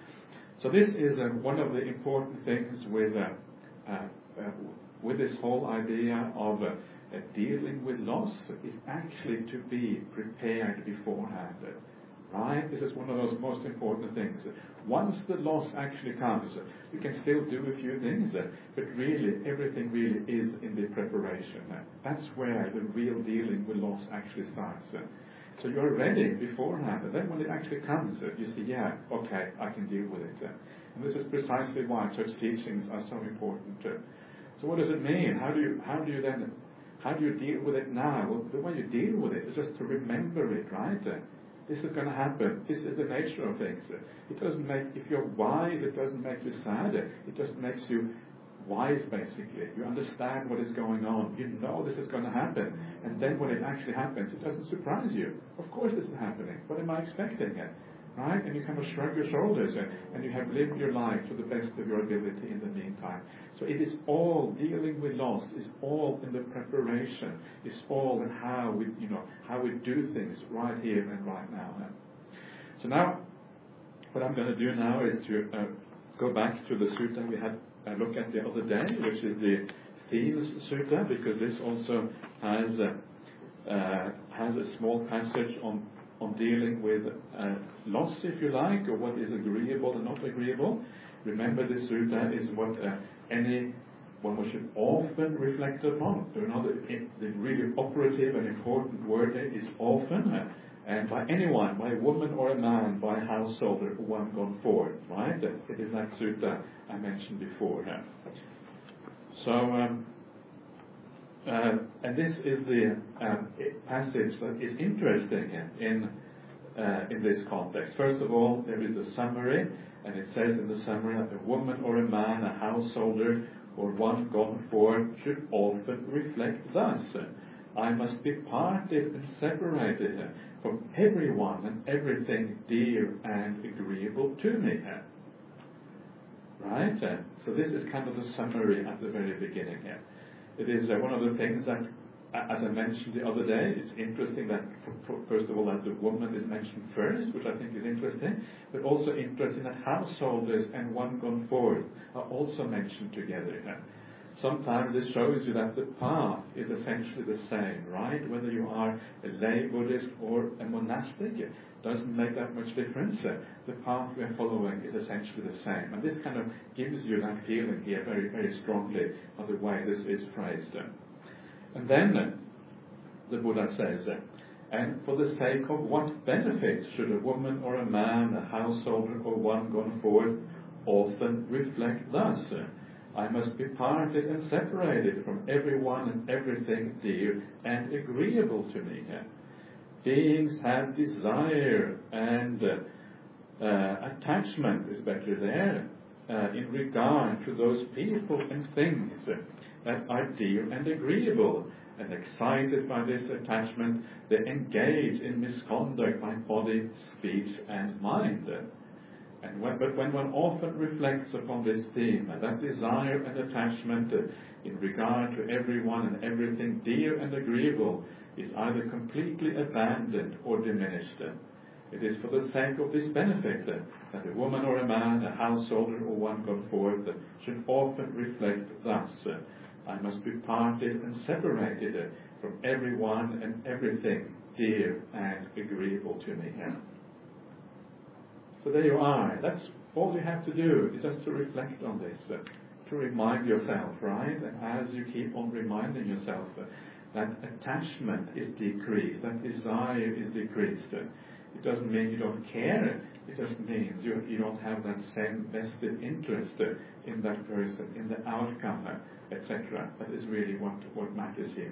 so this is uh, one of the important things with uh, uh, uh, with this whole idea of uh, uh, dealing with loss is actually to be prepared beforehand. Uh, right? This is one of those most important things. Uh, once the loss actually comes, uh, you can still do a few things, uh, but really everything really is in the preparation. Uh, that's where the real dealing with loss actually starts. Uh, so you're ready beforehand, and then when it actually comes, uh, you see, yeah, okay, I can deal with it. Uh, and this is precisely why such teachings are so important. Uh, so what does it mean? How do you how do you then how do you deal with it now? Well, the way you deal with it is just to remember it, right? Uh, this is going to happen. This is the nature of things. Uh, it doesn't make if you're wise, it doesn't make you sad. Uh, it just makes you wise, basically. You understand what is going on. You know this is going to happen. And then when it actually happens, it doesn't surprise you. Of course this is happening. What am I expecting? Uh, right? And you kind of shrug your shoulders, and, and you have lived your life to the best of your ability in the meantime. So it is all dealing with loss, is all in the preparation, is all in how we, you know, how we do things right here and right now. So now, what I'm going to do now is to uh, go back to the sutta we had a look at the other day, which is the Thales Sutta, because this also has a, uh, has a small passage on on dealing with uh, loss, if you like, or what is agreeable and not agreeable. Remember, this sutta is what uh, any one should often reflect upon. Another, the really operative and important word is often, uh, and by anyone, by a woman or a man, by a householder, one gone forward, right? It is that sutta I mentioned before. Uh. So, um, Uh, and this is the um, passage that is interesting in uh, in this context. First of all, there is the summary, and it says in the summary that a woman or a man, a householder, or one gone forth should often reflect thus: I must be parted and separated from everyone and everything dear and agreeable to me. Right? Uh, so this is kind of the summary at the very beginning here. It is uh, one of the things that, uh, as I mentioned the other day, it's interesting that, first of all, that the woman is mentioned first, which I think is interesting, but also interesting that householders and one gone forward are also mentioned together. Uh, sometimes this shows you that the path is essentially the same, right? Whether you are a lay Buddhist or a monastic, it doesn't make that much difference. Uh, the path we are following is essentially the same. And this kind of gives you that feeling here very, very strongly of the way this is phrased. Uh, and then uh, the Buddha says, uh, and for the sake of what benefit should a woman or a man, a householder or one gone forth, often reflect thus? Uh, I must be parted and separated from everyone and everything dear and agreeable to me. Uh, beings have desire and uh, uh, attachment is better there uh, in regard to those people and things uh, that are dear and agreeable, and excited by this attachment they engage in misconduct by body, speech and mind. And when, but when one often reflects upon this theme, that desire and attachment uh, in regard to everyone and everything dear and agreeable is either completely abandoned or diminished. It is for the sake of this benefit that a woman or a man, a householder or one gone forth should often reflect thus: I must be parted and separated from everyone and everything dear and agreeable to me. So there you are. That's all you have to do, is just to reflect on this, to remind yourself, right? And as you keep on reminding yourself, that attachment is decreased, that desire is decreased. It doesn't mean you don't care, it just means you, you don't have that same vested interest in that person, in the outcome, et cetera. That is really what, what matters here.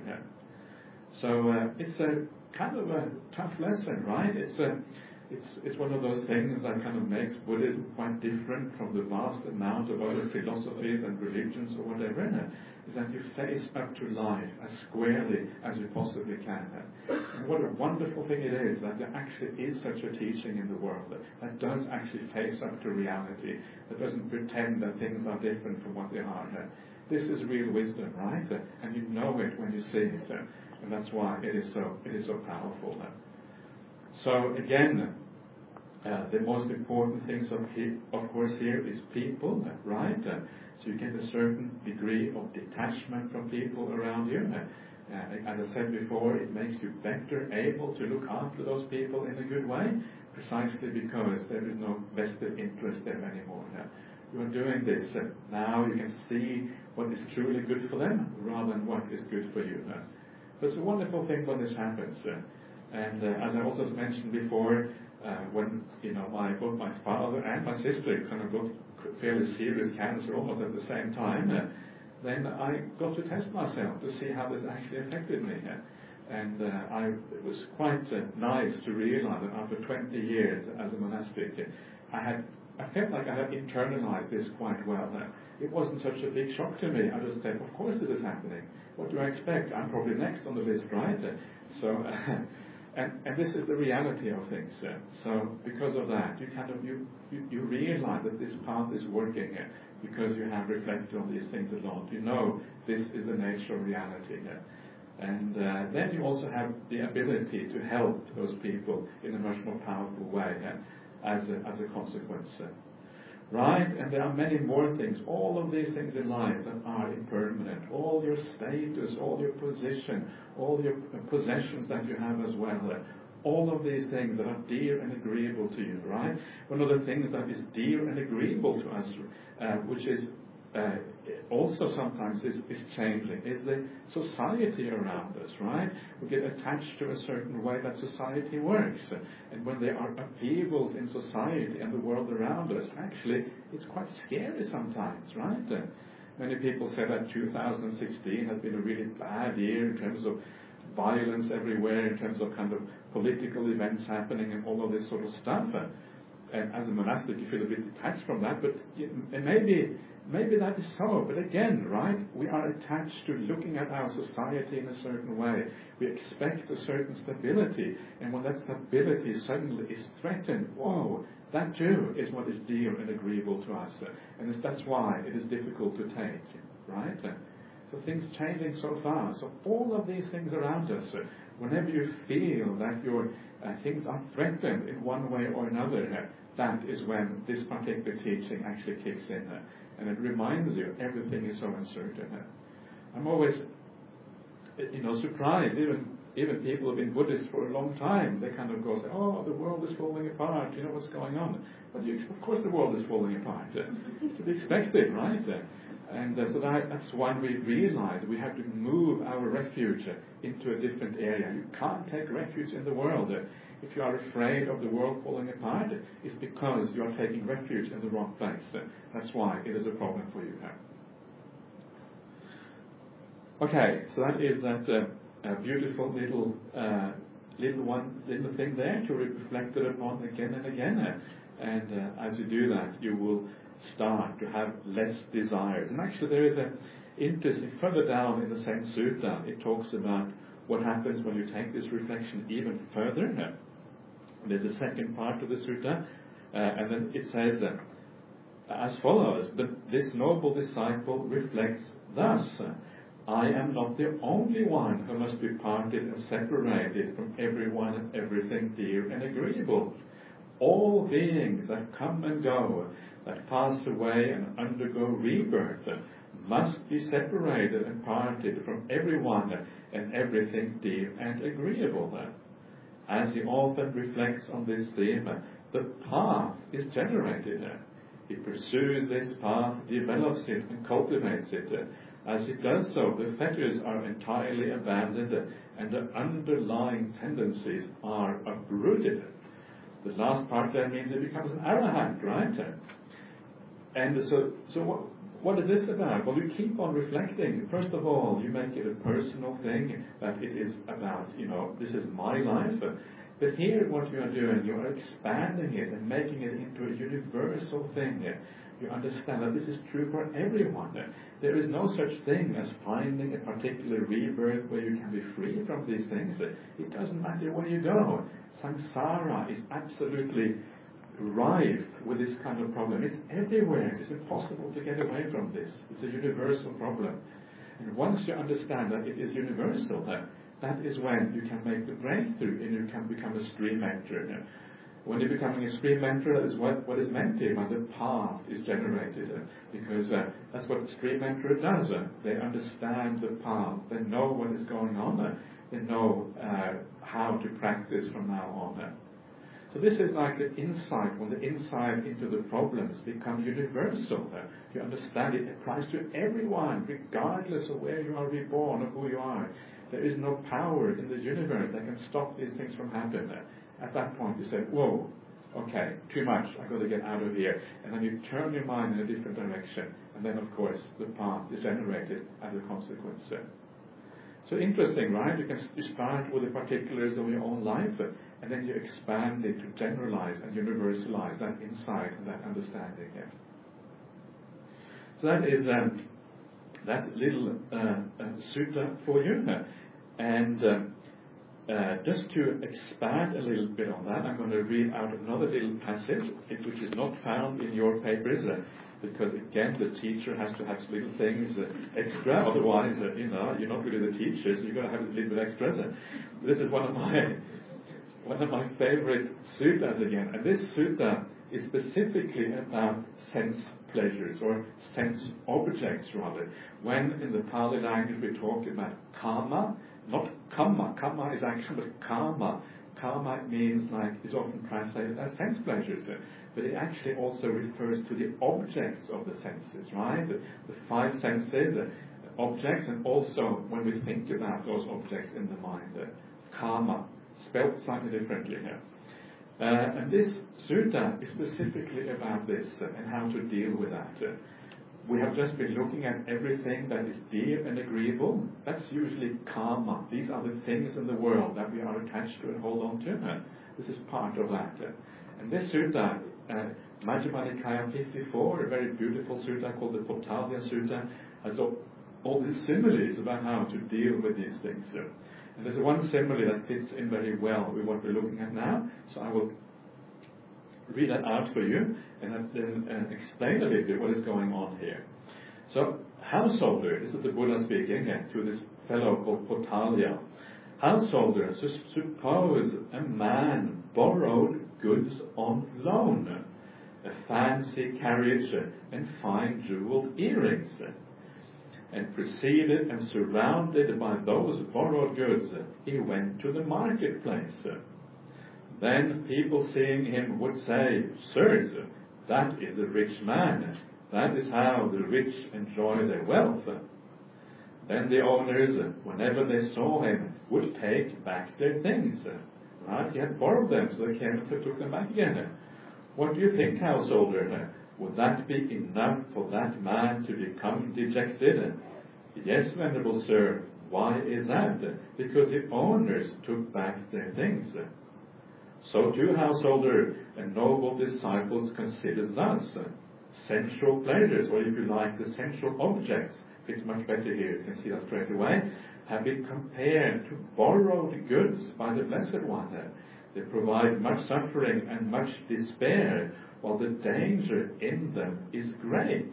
So uh, it's a kind of a tough lesson, right? It's a, it's, it's one of those things that kind of makes Buddhism quite different from the vast amount of other philosophies and religions or whatever. Is that you face up to life as squarely as you possibly can. And what a wonderful thing it is that there actually is such a teaching in the world that, that does actually face up to reality, that doesn't pretend that things are different from what they are. This is real wisdom, right? And you know it when you see it, and that's why it is so it is so powerful. So again, uh, the most important things of, he, of course here is people, right? So you get a certain degree of detachment from people around you. Uh, as I said before, it makes you better able to look after those people in a good way, precisely because there is no vested interest there anymore. Uh, you are doing this, uh, now you can see what is truly good for them rather than what is good for you. Uh, so it's a wonderful thing when this happens. Uh, and uh, as I also mentioned before, uh, when you know my both my father and my sister kind of got fairly serious cancer almost at the same time, uh, then I got to test myself to see how this actually affected me. Uh, and uh, I, it was quite uh, nice to realize that after twenty years as a monastic, uh, I had I felt like I had internalized this quite well. Uh, it wasn't such a big shock to me. I just said, of course this is happening. What do I expect? I'm probably next on the list, right? Uh, so. Uh, And, and this is the reality of things. Uh, so because of that, you kind of you, you, you realize that this path is working uh, because you have reflected on these things a lot. You know this is the nature of reality. Uh, and uh, then you also have the ability to help those people in a much more powerful way uh, as, a, as a consequence. Uh, Right? And there are many more things. All of these things in life that are impermanent. All your status, all your position, all your possessions that you have as well. All of these things that are dear and agreeable to you, right? One of the things that is dear and agreeable to us, uh, which is uh, also sometimes is, is changing, is the society around us, right? We get attached to a certain way that society works. And when there are upheavals in society and the world around us, actually, it's quite scary sometimes, right? Uh, many people say that two thousand sixteen has been a really bad year in terms of violence everywhere, in terms of kind of political events happening and all of this sort of stuff. Uh, and as a monastic, you feel a bit detached from that, but it may be Maybe that is so, but again, right, we are attached to looking at our society in a certain way. We expect a certain stability, and when that stability suddenly is threatened, whoa, that too is what is dear and agreeable to us. And that's why it is difficult to take, right? So things changing so fast. So all of these things around us, uh, whenever you feel that your uh, things are threatened in one way or another, uh, that is when this particular teaching actually kicks in. Uh, and it reminds you everything is so uncertain. Uh. I'm always, you know, surprised. Even even people who've been Buddhists for a long time, they kind of go, say, oh, the world is falling apart. You know what's going on? But you, of course the world is falling apart. Uh, it's to be expected, right? Uh, and uh, so that, that's when we realize we have to move our refuge uh, into a different area. You can't take refuge in the world. Uh, if you are afraid of the world falling apart, it's because you are taking refuge in the wrong place. Uh, that's why it is a problem for you. Uh. Okay, so that is that uh, uh, beautiful little uh, little one little thing there to be reflected upon again and again. Uh, and uh, as you do that, you will start to have less desires. And actually there is an interesting, further down in the same sutta, it talks about what happens when you take this reflection even further. Uh, there's a second part of the sutta, uh, and then it says uh, as follows: this noble disciple reflects thus, I am not the only one who must be parted and separated from everyone and everything dear and agreeable. All beings that come and go, that pass away and undergo rebirth, must be separated and parted from everyone and everything dear and agreeable. As the author reflects on this theme, the path is generated. He pursues this path, develops it and cultivates it. As he does so, the fetters are entirely abandoned and the underlying tendencies are uprooted. The last part there means it becomes an arahant, right? And so, so what, what is this about? Well, you keep on reflecting. First of all, you make it a personal thing, that it is about, you know, this is my life. But here what you are doing, you are expanding it and making it into a universal thing. You understand that this is true for everyone. There is no such thing as finding a particular rebirth where you can be free from these things. It doesn't matter where you go. Samsara is absolutely rife with this kind of problem. It's everywhere. It's impossible to get away from this. It's a universal problem. And once you understand that it is universal, that is when you can make the breakthrough and you can become a stream mentor. When you're becoming a stream mentor, that is what, what is meant here, when the path is generated. Uh, because uh, that's what the stream mentor does. Uh, they understand the path. They know what is going on. Uh, they know uh, how to practice from now on. Uh. So this is like the insight, when the insight into the problems become universal. Uh, you understand it applies to everyone, regardless of where you are reborn or who you are. There is no power in the universe that can stop these things from happening. Uh, At that point you say, whoa, okay, too much, I've got to get out of here. And then you turn your mind in a different direction. And then, of course, the path is generated as a consequence. So interesting, right? You can you start with the particulars of your own life, and then you expand it to generalize and universalize that insight and that understanding. Yeah. So that is um, that little uh, uh, sutta for you. And um, Uh, just to expand a little bit on that, I'm going to read out another little passage, which is not found in your papers, uh, because again, the teacher has to have little things uh, extra. Otherwise, uh, you know, you're not really the teacher, so you've got to have a little bit extra. Uh. This is one of my one of my favorite suttas again, and this sutta is specifically about sense pleasures or sense objects, rather. When in the Pali language we talk about kama. Not kamma. Kamma is action, but karma. Karma means, like, is often translated as sense pleasures. But it actually also refers to the objects of the senses, right? The, the five senses, uh, objects, and also when we think about those objects in the mind. Uh, karma, spelled slightly differently here. Uh, and this sutta is specifically about this uh, and how to deal with that. Uh, We have just been looking at everything that is dear and agreeable. That's usually karma. These are the things in the world that we are attached to and hold on to. This is part of that. And this sutta, uh, Majjhima Nikaya fifty-four, a very beautiful sutta called the Potthalya Sutta, has all, all these similes about how to deal with these things. And there's one simile that fits in very well with what we're looking at now. So I will read that out for you and then uh, explain a little bit what is going on here. So, householder, this is the Buddha speaking uh, to this fellow called Potalya. Householder, so suppose a man borrowed goods on loan, a fancy carriage and fine jeweled earrings, and preceded and surrounded by those borrowed goods, he went to the marketplace. Then people seeing him would say, "Sirs, that is a rich man. That is how the rich enjoy their wealth." Then the owners, whenever they saw him, would take back their things. Right? He had borrowed them, so they came and took them back again. What do you think, householder? Would that be enough for that man to become dejected? Yes, venerable sir. Why is that? Because the owners took back their things. So too, householder, and noble disciples consider thus sensual pleasures, or if you like, the sensual objects. It's much better here, you can see that straight away, have been compared to borrowed goods by the Blessed One. They provide much suffering and much despair, while the danger in them is great.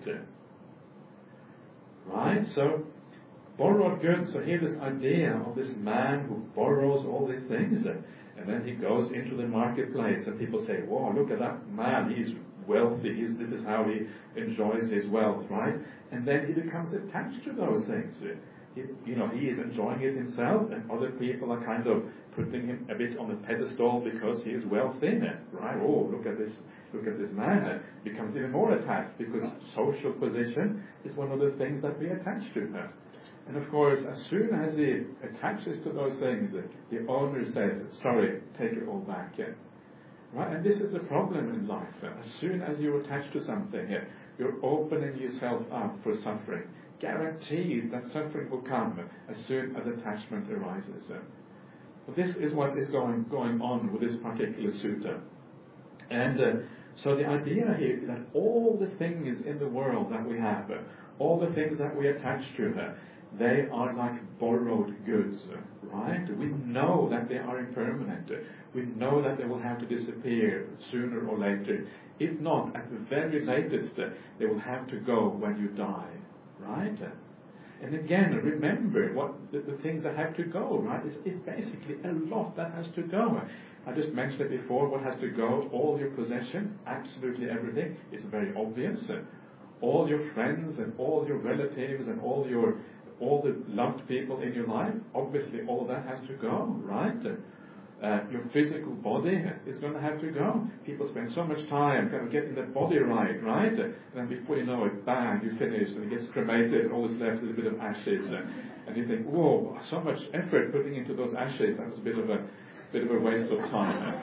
Right? So, borrowed goods, so here this idea of this man who borrows all these things, and then he goes into the marketplace, and people say, "Wow, look at that man, he's wealthy, he's, this is how he enjoys his wealth," right? And then he becomes attached to those things. He, you know, he is enjoying it himself, and other people are kind of putting him a bit on a pedestal because he is wealthy, right? Oh, look at this, look at this man. Becomes even more attached because social position is one of the things that we attach to. And of course, as soon as he attaches to those things, the owner says, "Sorry, take it all back." Right? And this is the problem in life. As soon as you attach to something, you're opening yourself up for suffering. Guaranteed that suffering will come as soon as attachment arises. But this is what is going, going on with this particular sutta. And uh, so the idea here is that all the things in the world that we have, all the things that we attach to, they are like borrowed goods, right? We know that they are impermanent. We know that they will have to disappear sooner or later. If not, at the very latest, they will have to go when you die, right? And again, remember what the, the things that have to go, right? It's, it's basically a lot that has to go. I just mentioned it before, what has to go? All your possessions, absolutely everything. It's very obvious. All your friends and all your relatives and all your all the loved people in your life, obviously all that has to go, right? Uh, your physical body is going to have to go. People spend so much time kind of getting that body right, right? And then before you know it, bang, you finish, and it gets cremated, and all that's left is a bit of ashes. And, and you think, whoa, so much effort putting into those ashes, that was a bit of a bit of a waste of time.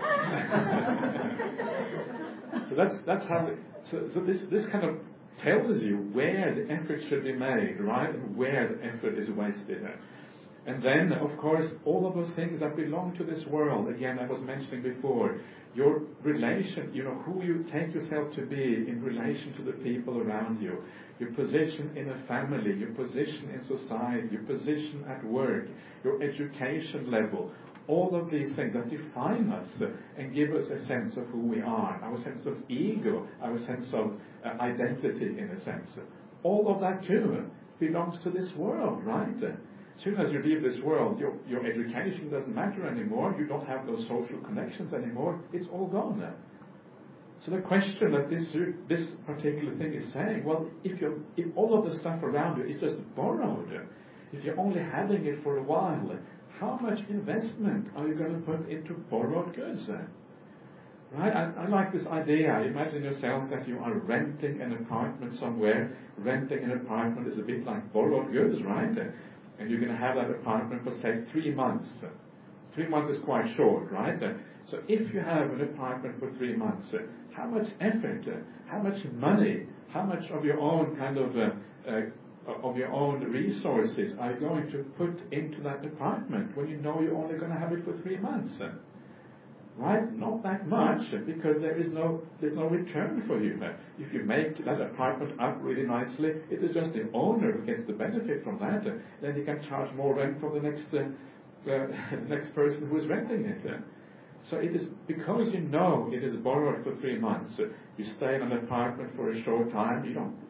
so that's that's how. It, so, so this this kind of tells you where the effort should be made, right, and where the effort is wasted. And then, of course, all of those things that belong to this world, again, I was mentioning before, your relation, you know, who you take yourself to be in relation to the people around you, your position in a family, your position in society, your position at work, your education level, all of these things that define us and give us a sense of who we are, our sense of ego, our sense of uh, identity in a sense. All of that too belongs to this world, right? As soon as you leave this world, your, your education doesn't matter anymore, you don't have those social connections anymore, it's all gone. So the question that this this particular thing is saying, well, if you if all of the stuff around you is just borrowed, if you're only having it for a while, how much investment are you going to put into borrowed goods then? Right? I, I like this idea. Imagine yourself that you are renting an apartment somewhere. Renting an apartment is a bit like borrowed goods, right? And you're going to have that apartment for, say, three months. Three months is quite short, right? So if you have an apartment for three months, how much effort, how much money, how much of your own kind of uh, uh, of your own resources are you going to put into that apartment when you know you're only going to have it for three months? Right? Not that much, because there is no there's no return for you. If you make that apartment up really nicely, it is just the owner who gets the benefit from that. Then he can charge more rent from the next uh, uh, next person who is renting it. So it is because you know it is borrowed for three months. You stay in an apartment for a short time. You don't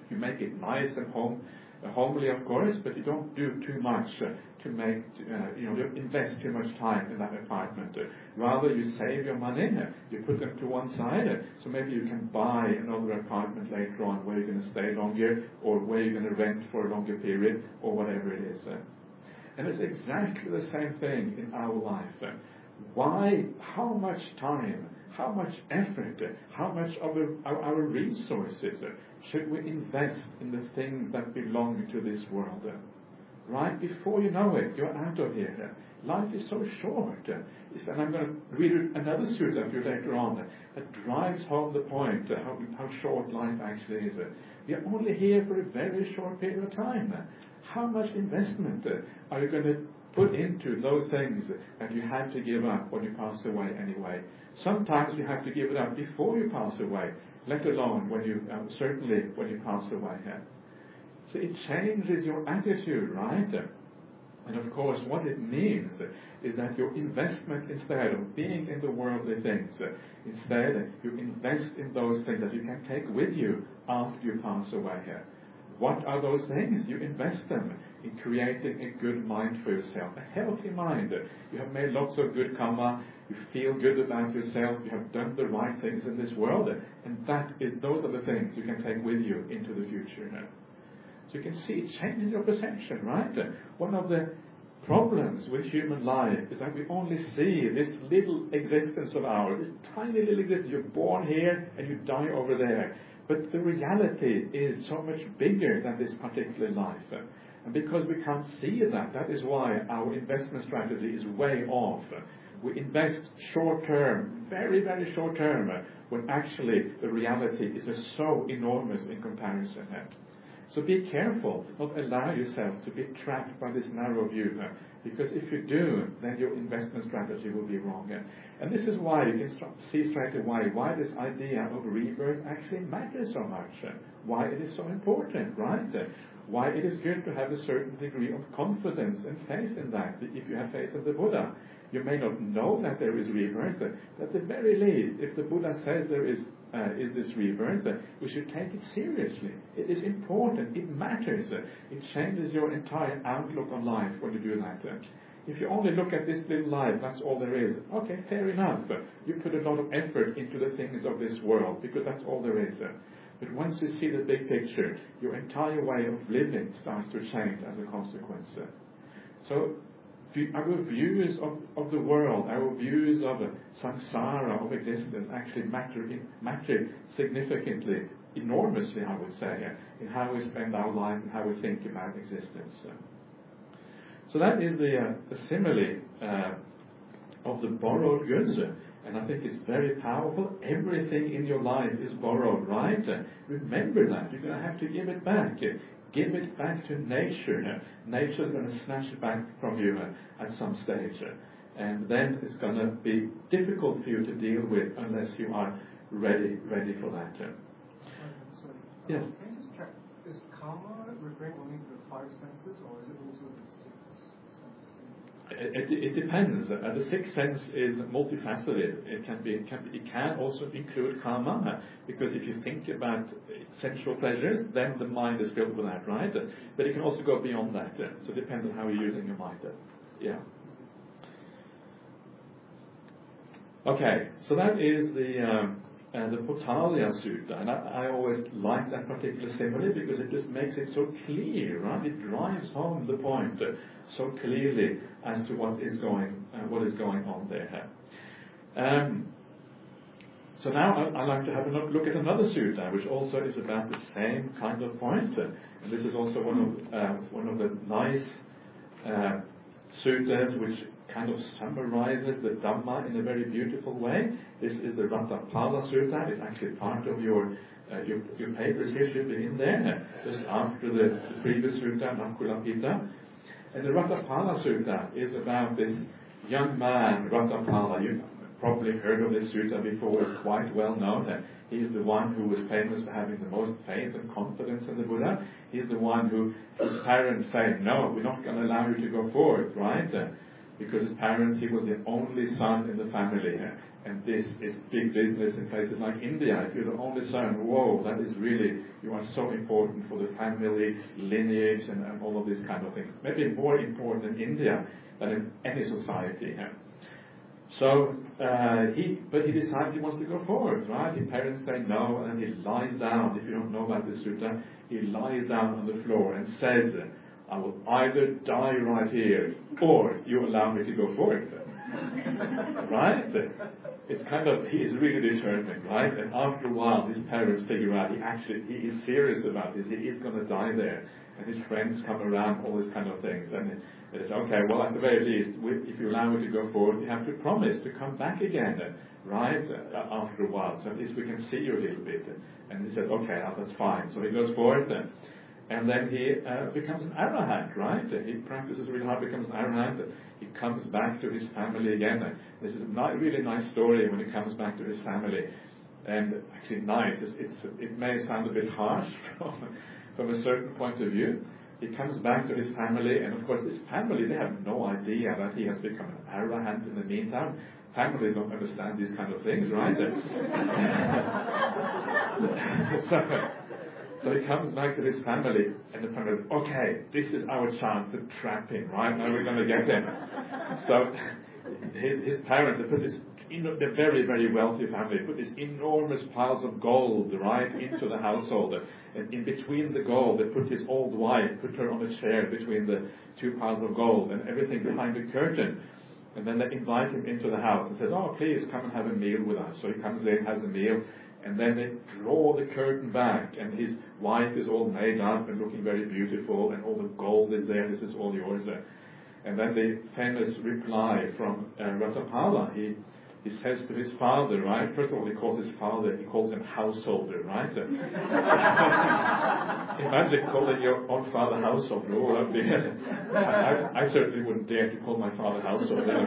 You make it nice and home, uh, homely, of course, but you don't do too much uh, to make, uh, you know, you invest too much time in that apartment. Uh, rather, you save your money, uh, you put them to one side, uh, so maybe you can buy another apartment later on where you're going to stay longer, or where you're going to rent for a longer period, or whatever it is. Uh. And it's exactly the same thing in our life. Uh, why, how much time, how much effort, uh, how much of our, our resources uh, should we invest in the things that belong to this world? Uh, Right before you know it, you're out of here. Life is so short. And I'm going to read another sutta a few later on that drives home the point how, how short life actually is. We are only here for a very short period of time. How much investment are you going to put into those things that you have to give up when you pass away anyway? Sometimes you have to give it up before you pass away, let alone when you, um, certainly when you pass away. So it changes your attitude, right? And of course, what it means is that your investment, instead of being in the worldly things, instead you invest in those things that you can take with you after you pass away. What are those things? You invest them in creating a good mind for yourself, a healthy mind. You have made lots of good karma, you feel good about yourself, you have done the right things in this world, and that is, those are the things you can take with you into the future. So you can see it changes your perception, right? One of the problems with human life is that we only see this little existence of ours, this tiny little existence. You're born here and you die over there. But the reality is so much bigger than this particular life. And because we can't see that, that is why our investment strategy is way off. We invest short term, very, very short term, when actually the reality is so enormous in comparison. So be careful, not allow yourself to be trapped by this narrow view, uh, because if you do, then your investment strategy will be wrong. Uh, and this is why you can st- see straight away why this idea of rebirth actually matters so much, uh, why it is so important, right? Uh, why it is good to have a certain degree of confidence and faith in that, if you have faith in the Buddha. You may not know that there is rebirth, but at the very least, if the Buddha says there is uh, is this rebirth, uh, we should take it seriously. It is important. It matters. Uh, it changes your entire outlook on life when you do that. Uh, if you only look at this little life, that's all there is. Okay, fair enough. Uh, you put a lot of effort into the things of this world because that's all there is. Uh, but once you see the big picture, your entire way of living starts to change as a consequence. Uh, so. Our views of, of the world, our views of samsara, of existence, actually matter, matter significantly, enormously, I would say, in how we spend our life and how we think about existence. So that is the, uh, the simile uh, of the borrowed goods, and I think it's very powerful. Everything in your life is borrowed, right? Remember that. You're going to have to give it back. Give it back to nature. Nature's going to snatch it back from you at some stage. And then it's going to be difficult for you to deal with unless you are ready ready for that. Sorry. Yes. Um, can you just check, is karma referring only to the five senses, or is it also the six senses? It, it, it depends. Uh, the sixth sense is multifaceted. It can be, it can be, it can also include karma, because if you think about sensual pleasures, then the mind is filled with that, right? But it can also go beyond that. Uh, so it depends on how you're using your mind. Uh, yeah. Okay, so that is the um, uh, the Potalya Sutta, and I, I always like that particular simile because it just makes it so clear, right? It drives home the point uh, so clearly as to what is going uh, what is going on there. Um, so now I, I'd like to have a look at another sutta, which also is about the same kind of point, uh, and this is also one of uh, one of the nice uh, suttas which kind of summarizes the Dhamma in a very beautiful way. This is the Ratthapala Sutta. It's actually part of your uh, your, your papers here, should be in there, just after the, the previous Sutta, Nakulapita. And the Ratthapala Sutta is about this young man, Ratthapala. You've probably heard of this Sutta before. It's quite well known. Uh, he's the one who was famous for having the most faith and confidence in the Buddha. He's the one who his parents say, no, we're not going to allow you to go forth, right? Uh, because his parents, he was the only son in the family. And this is big business in places like India. If you're the only son, whoa, that is really, you are so important for the family, lineage, and, and all of these kind of things. Maybe more important in India than in any society. So, uh, he, but he decides he wants to go forward, right? His parents say no, and he lies down. If you don't know about this sutta, he lies down on the floor and says, I will either die right here, or you allow me to go forward. Right? It's kind of, he is really determined, right? And after a while, his parents figure out he actually, he is serious about this. He is going to die there. And his friends come around, all these kind of things. And they say, okay, well, at the very least, if you allow me to go forward, you have to promise to come back again, right? After a while, so at least we can see you a little bit. And he said, okay, that's fine. So he goes forward then. And then he uh, becomes an arahant, right? He practices really hard, becomes an arahant. He comes back to his family again. And this is a ni- really nice story when he comes back to his family. And actually nice, it's, it's, it may sound a bit harsh from, from a certain point of view. He comes back to his family, and of course his family, they have no idea that he has become an arahant in the meantime. Families don't understand these kind of things, right? so, So he comes back to his family, and the family, okay, this is our chance to trap him, right? Now we're going to get him. So his, his parents, they put this, you know, they're very, very wealthy family, put these enormous piles of gold, right, into the household. And in between the gold, they put his old wife, put her on a chair between the two piles of gold, and everything behind the curtain. And then they invite him into the house and says, oh, please come and have a meal with us. So he comes in, has a meal. And then they draw the curtain back, and his wife is all made up and looking very beautiful, and all the gold is there, this is all yours. And then the famous reply from uh, Ratapala, he, he says to his father, right? First of all, he calls his father, he calls him householder, right? Imagine calling your own father householder. Oh, that'd be, I, I, I certainly wouldn't dare to call my father householder.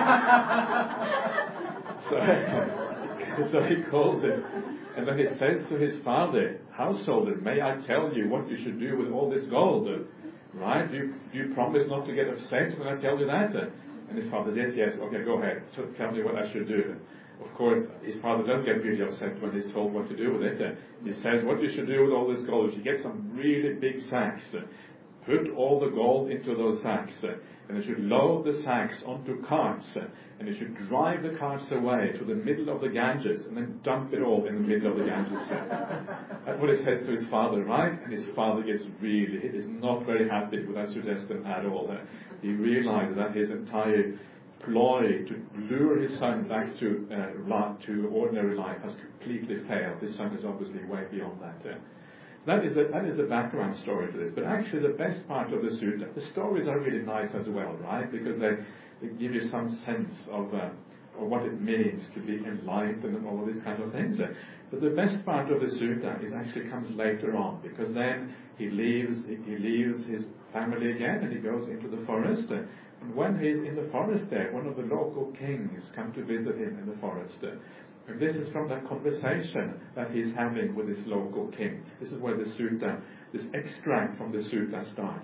so... So he calls him, and then he says to his father, householder, may I tell you what you should do with all this gold? Right? Do you, do you promise not to get upset when I tell you that? And his father says, yes, okay, go ahead. So tell me what I should do. Of course, his father does get really upset when he's told what to do with it. He says, what you should do with all this gold is you get some really big sacks. Put all the gold into those sacks. And you should load the sacks onto carts, and you should drive the carts away to the middle of the Ganges, and then dump it all in the middle of the Ganges. That's what he says to his father, right? And his father gets really, he is not very happy with that suggestion at all. He realizes that his entire ploy to lure his son back to uh, to ordinary life has completely failed. His son is obviously way beyond that. That is, the, that is the background story to this. But actually the best part of the sutta, the stories are really nice as well, right? Because they, they give you some sense of, uh, of what it means to be enlightened and all of these kind of things. But the best part of the sutta is actually comes later on, because then he leaves, he leaves his family again, and he goes into the forest. And when he's in the forest there, one of the local kings come to visit him in the forest. And this is from that conversation that he's having with this local king. This is where the sutta, this extract from the sutta starts.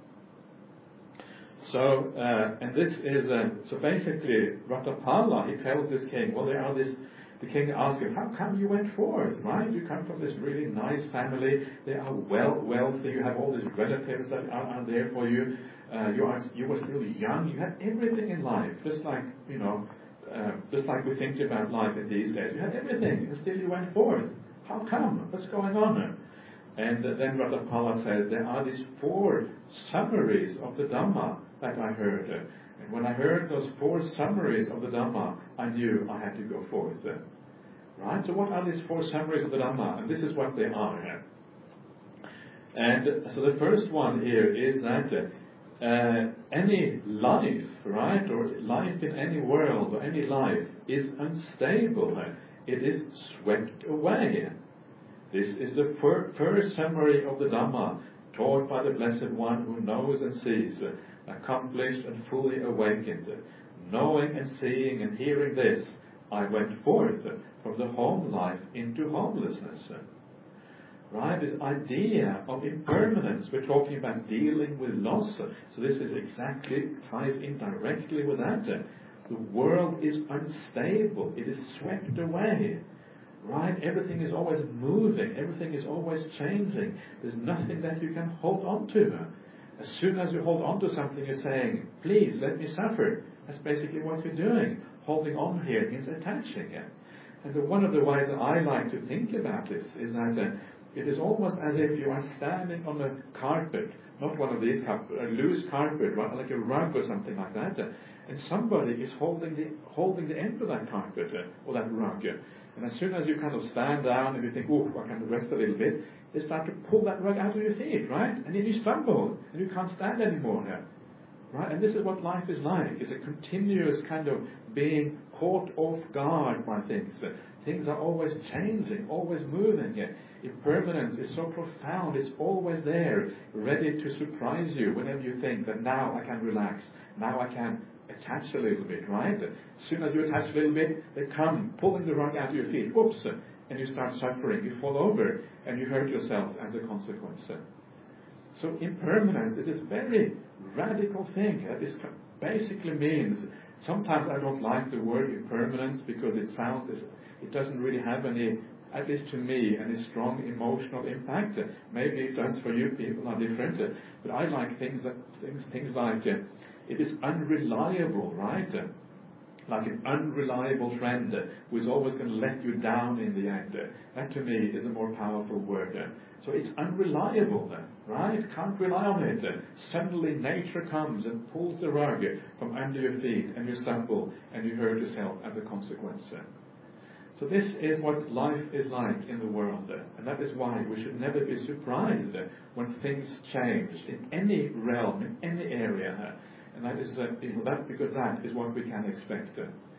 So, uh, and this is, uh, so basically, Ratapala, he tells this king, well, there are this, the king asks him, how come you went forth, right? You come from this really nice family, they are well wealthy, you have all these relatives that are, are there for you, uh, you are, you were still young, you had everything in life, just like, you know, Uh, just like we think about life in these days. You had everything, and still you went forward. How come? What's going on? And uh, then Ratapala says, there are these four summaries of the Dhamma that I heard. And when I heard those four summaries of the Dhamma, I knew I had to go forward. Right? So what are these four summaries of the Dhamma? And this is what they are. And so the first one here is that Uh, any life, right, or life in any world or any life is unstable. It is swept away. This is the fir- first summary of the Dhamma taught by the Blessed One who knows and sees, accomplished and fully awakened. Knowing and seeing and hearing this, I went forth from the home life into homelessness. Right? This idea of impermanence. We're talking about dealing with loss. So this is exactly, ties in directly with that. The world is unstable. It is swept away. Right? Everything is always moving. Everything is always changing. There's nothing that you can hold on to. As soon as you hold on to something, you're saying, please, let me suffer. That's basically what you're doing. Holding on here means attaching it. And the, one of the ways that I like to think about this is that uh, it is almost as if you are standing on a carpet, not one of these, a loose carpet, right, like a rug or something like that, uh, and somebody is holding the holding the end of that carpet uh, or that rug. Uh, and as soon as you kind of stand down and you think, oh, I can rest a little bit, they start to pull that rug out of your feet, right? And then you stumble and you can't stand anymore. Uh, right? And this is what life is like. It's a continuous kind of being caught off guard by things. Uh, things are always changing, always moving. Uh, Impermanence is so profound, it's always there, ready to surprise you whenever you think that now I can relax, now I can attach a little bit, right? As soon as you attach a little bit, they come pulling the rug out of your feet, oops, and you start suffering, you fall over, and you hurt yourself as a consequence. So impermanence is this very radical thing. This basically means, sometimes I don't like the word impermanence because it sounds, it doesn't really have any, at least to me, any strong emotional impact. Maybe it does for you, people are different. But I like things that things things like uh, it is unreliable, right? Uh, like an unreliable friend uh, who is always going to let you down in the end. Uh, that to me is a more powerful word. Uh, so it's unreliable, uh, right? Can't rely on it. Uh, suddenly nature comes and pulls the rug uh, from under your feet, and you stumble and you hurt yourself as a consequence. Uh, So this is what life is like in the world, and that is why we should never be surprised when things change in any realm, in any area, and that is uh, that because that is what we can expect.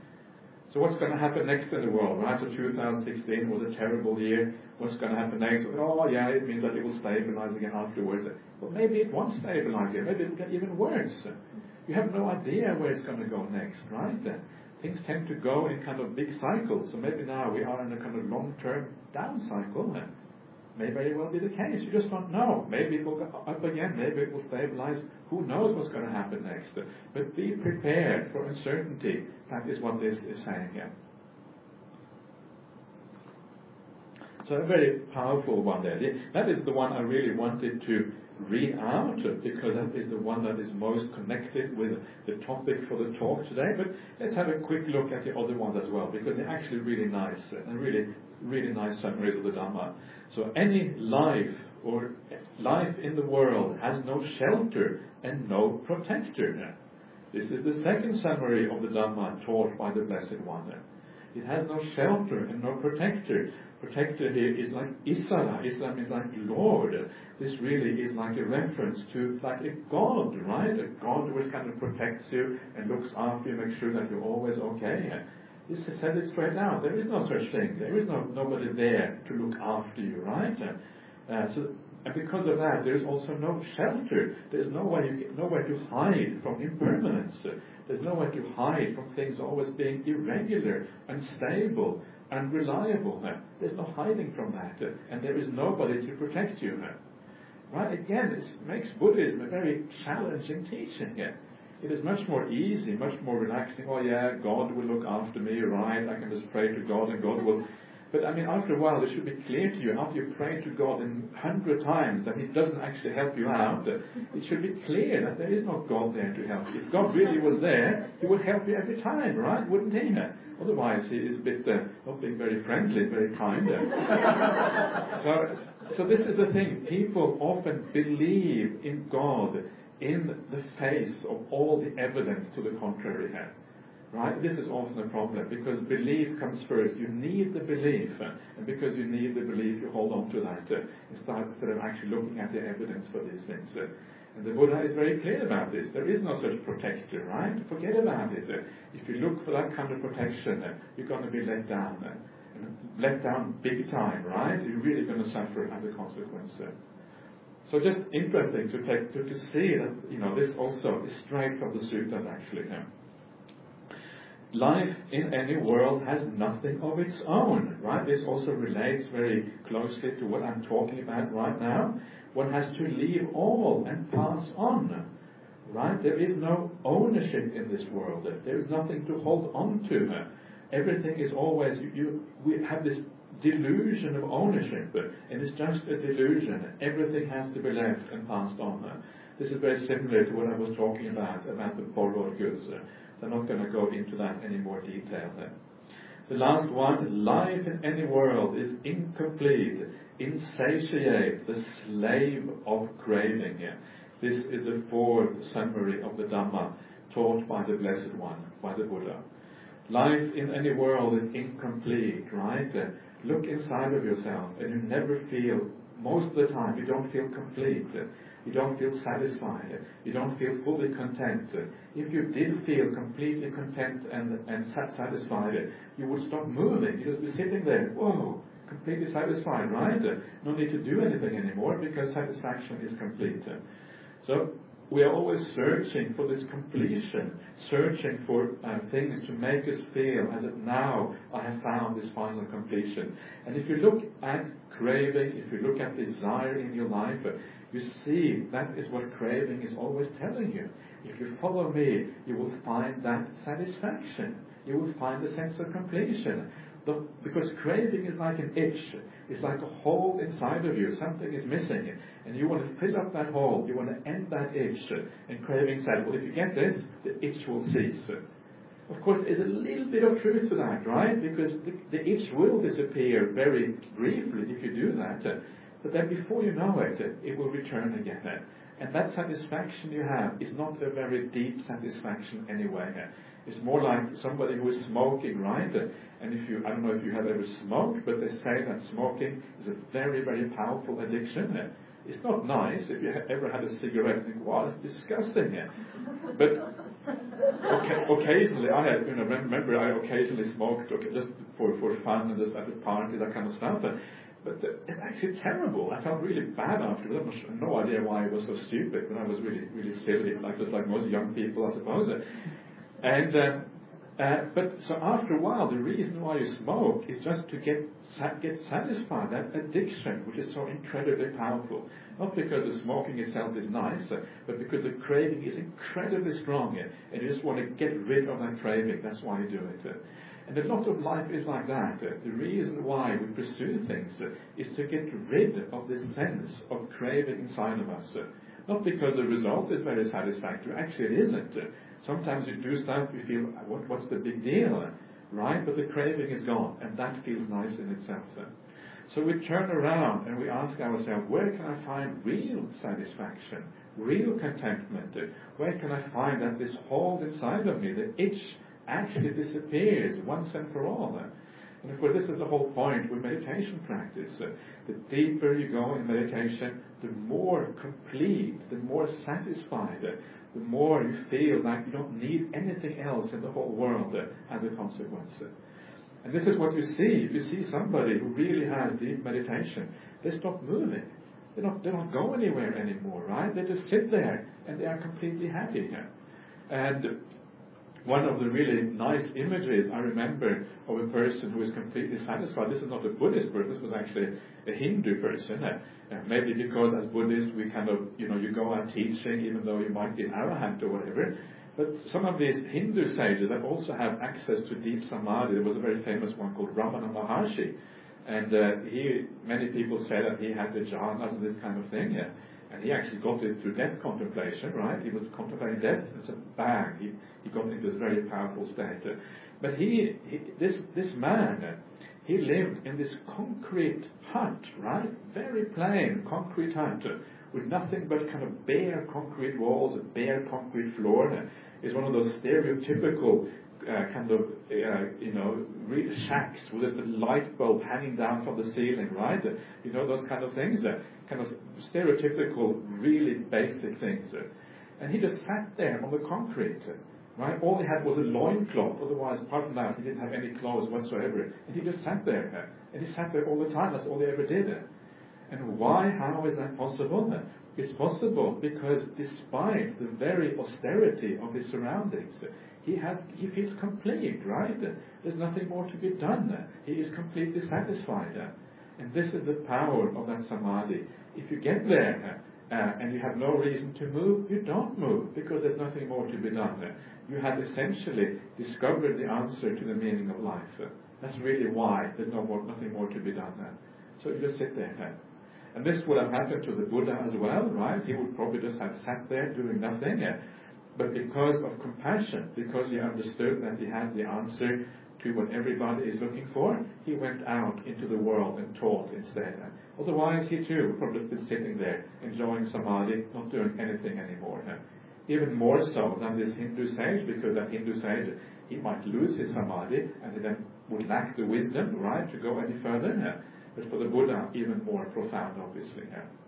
So what's going to happen next in the world, right? So two thousand sixteen was a terrible year. What's going to happen next? Oh yeah, it means that it will stabilize again afterwards. Well, maybe it won't stabilize again. Maybe it will get even worse. You have no idea where it's going to go next, right? Things tend to go in kind of big cycles. So maybe now we are in a kind of long-term down cycle. And maybe it will be the case. You just don't know. Maybe it will go up again. Maybe it will stabilize. Who knows what's going to happen next? But be prepared for uncertainty. That is what this is saying here. So a very powerful one there. That is the one I really wanted to read out because that is the one that is most connected with the topic for the talk today. But let's have a quick look at the other ones as well, because they're actually really nice and really, really nice summaries of the Dhamma. So any life or life in the world has no shelter and no protector. This is the second summary of the Dhamma taught by the Blessed One. It has no shelter and no protector. Protector here is like Isara. Isara means like Lord. This really is like a reference to like a God, right? A God which kind of protects you and looks after you, makes sure that you're always okay. This is said it straight now. There is no such thing. There is no nobody there to look after you, right? Uh, so, and because of that, there is also no shelter. There's no way you get, nowhere to hide from impermanence. There's nowhere to hide from things always being irregular, unstable, unreliable. There's no hiding from that, and there is nobody to protect you. Right? Again, this makes Buddhism a very challenging teaching. It is much more easy, much more relaxing. Oh yeah, God will look after me, right? I can just pray to God and God will... But I mean, after a while, it should be clear to you, after you pray to God a hundred times that He doesn't actually help you out, it should be clear that there is no God there to help you. If God really was there, He would help you every time, right? Wouldn't He? Otherwise, He is a bit, uh, not being very friendly, very kind. so, so this is the thing. People often believe in God in the face of all the evidence to the contrary here. Right? This is often a problem because belief comes first. You need the belief, and because you need the belief, you hold on to that uh, instead of actually looking at the evidence for these things. Uh, and the Buddha is very clear about this. There is no such protector, right? Forget about it. Uh, if you look for that kind of protection, uh, you're going to be let down. Uh, and let down big time, right? You're really going to suffer as a consequence. Uh, so just interesting to take to, to see that, you know, this also is straight from the suttas actually. Uh, life in any world has nothing of its own, right? This also relates very closely to what I'm talking about right now. One has to leave all and pass on, right? There is no ownership in this world. There is nothing to hold on to. Everything is always, you, you, we have this delusion of ownership, and it's just a delusion. Everything has to be left and passed on. This is very similar to what I was talking about, about the borrowed goods. I'm not going to go into that any more detail then. The last one, life in any world is incomplete, insatiate, the slave of craving. This is the fourth summary of the Dhamma taught by the Blessed One, by the Buddha. Life in any world is incomplete, right? Look inside of yourself and you never feel, most of the time, you don't feel complete. You don't feel satisfied. You don't feel fully content. If you did feel completely content and, and satisfied, you would stop moving. You'd just be sitting there, whoa, completely satisfied, right? No need to do anything anymore because satisfaction is complete. So we are always searching for this completion, searching for uh, things to make us feel as if now I have found this final completion. And if you look at craving, if you look at desire in your life, you see that is what craving is always telling you. If you follow me, you will find that satisfaction. You will find a sense of completion. The, because craving is like an itch. It's like a hole inside of you. Something is missing. And you want to fill up that hole. You want to end that itch. And craving says, well, if you get this, the itch will cease. Of course, there's a little bit of truth to that, right? Because the, the itch will disappear very briefly if you do that. But then before you know it, it will return again. And that satisfaction you have is not a very deep satisfaction anyway. It's more like somebody who is smoking, right? And if you, I don't know if you have ever smoked, but they say that smoking is a very, very powerful addiction. It's not nice if you have ever had a cigarette and think, wow, that's disgusting. But okay, occasionally, I had, you know, remember I occasionally smoked okay, just for, for fun and just at a party, that kind of stuff. But uh, it's actually terrible. I felt really bad afterwards. I have no idea why I was so stupid, but I was really, really silly, like just like most young people, I suppose. And uh, uh, but so after a while, the reason why you smoke is just to get get satisfied. That addiction, which is so incredibly powerful, not because the smoking itself is nice, uh, but because the craving is incredibly strong, uh, and you just want to get rid of that craving. That's why you do it. Uh, And a lot of life is like that. Uh, the reason why we pursue things uh, is to get rid of this sense of craving inside of us. Uh, not because the result is very satisfactory. Actually, it isn't. Uh, sometimes you do stuff, you feel, what, what's the big deal? Uh, right? But the craving is gone, and that feels nice in itself. Uh. So we turn around and we ask ourselves, where can I find real satisfaction, real contentment? Uh, where can I find that this hole inside of me, the itch, actually disappears once and for all. And of course, this is the whole point with meditation practice. Uh, the deeper you go in meditation, the more complete, the more satisfied, uh, the more you feel like you don't need anything else in the whole world uh, as a consequence. And this is what you see. If you see somebody who really has deep meditation, they stop moving. They don't, they don't go anywhere anymore, right? They just sit there and they are completely happy. And one of the really nice images I remember of a person who is completely satisfied. This is not a Buddhist person. This was actually a Hindu person. Uh, uh, maybe because as Buddhists we kind of, you know, you go out teaching even though you might be an arahant or whatever. But some of these Hindu sages that also have access to deep samadhi. There was a very famous one called Ramana Maharshi. And uh, he, many people say that he had the jhanas and this kind of thing. Yeah. And he actually got it through death contemplation, right? He was contemplating death, and so bang, he, he got into this very powerful state. Uh, but he, he, this this man, uh, he lived in this concrete hut, right? Very plain concrete hut, uh, with nothing but kind of bare concrete walls, a bare concrete floor. Uh, it's one of those stereotypical uh, kind of, uh, you know, real shacks with just a light bulb hanging down from the ceiling, right? Uh, you know, those kind of things. Uh, kind of stereotypical, really basic things. Uh, and he just sat there on the concrete, uh, right? All he had was a loincloth, otherwise, apart from that, he didn't have any clothes whatsoever. And he just sat there, uh, and he sat there all the time, that's all he ever did. Uh. And why, how is that possible? Uh, It's possible because despite the very austerity of his surroundings, he has he feels complete, right? There's nothing more to be done. He is completely satisfied. And this is the power of that samadhi. If you get there uh, and you have no reason to move, you don't move because there's nothing more to be done. You have essentially discovered the answer to the meaning of life. That's really why there's no more, nothing more to be done. So you just sit there. And this would have happened to the Buddha as well, right? He would probably just have sat there doing nothing. But because of compassion, because he understood that he had the answer to what everybody is looking for, he went out into the world and taught instead. Otherwise, he too would probably have been sitting there, enjoying samadhi, not doing anything anymore. Even more so than this Hindu sage, because that Hindu sage, he might lose his samadhi, and he then would lack the wisdom, right, to go any further. But for the Buddha, even more profound, obviously.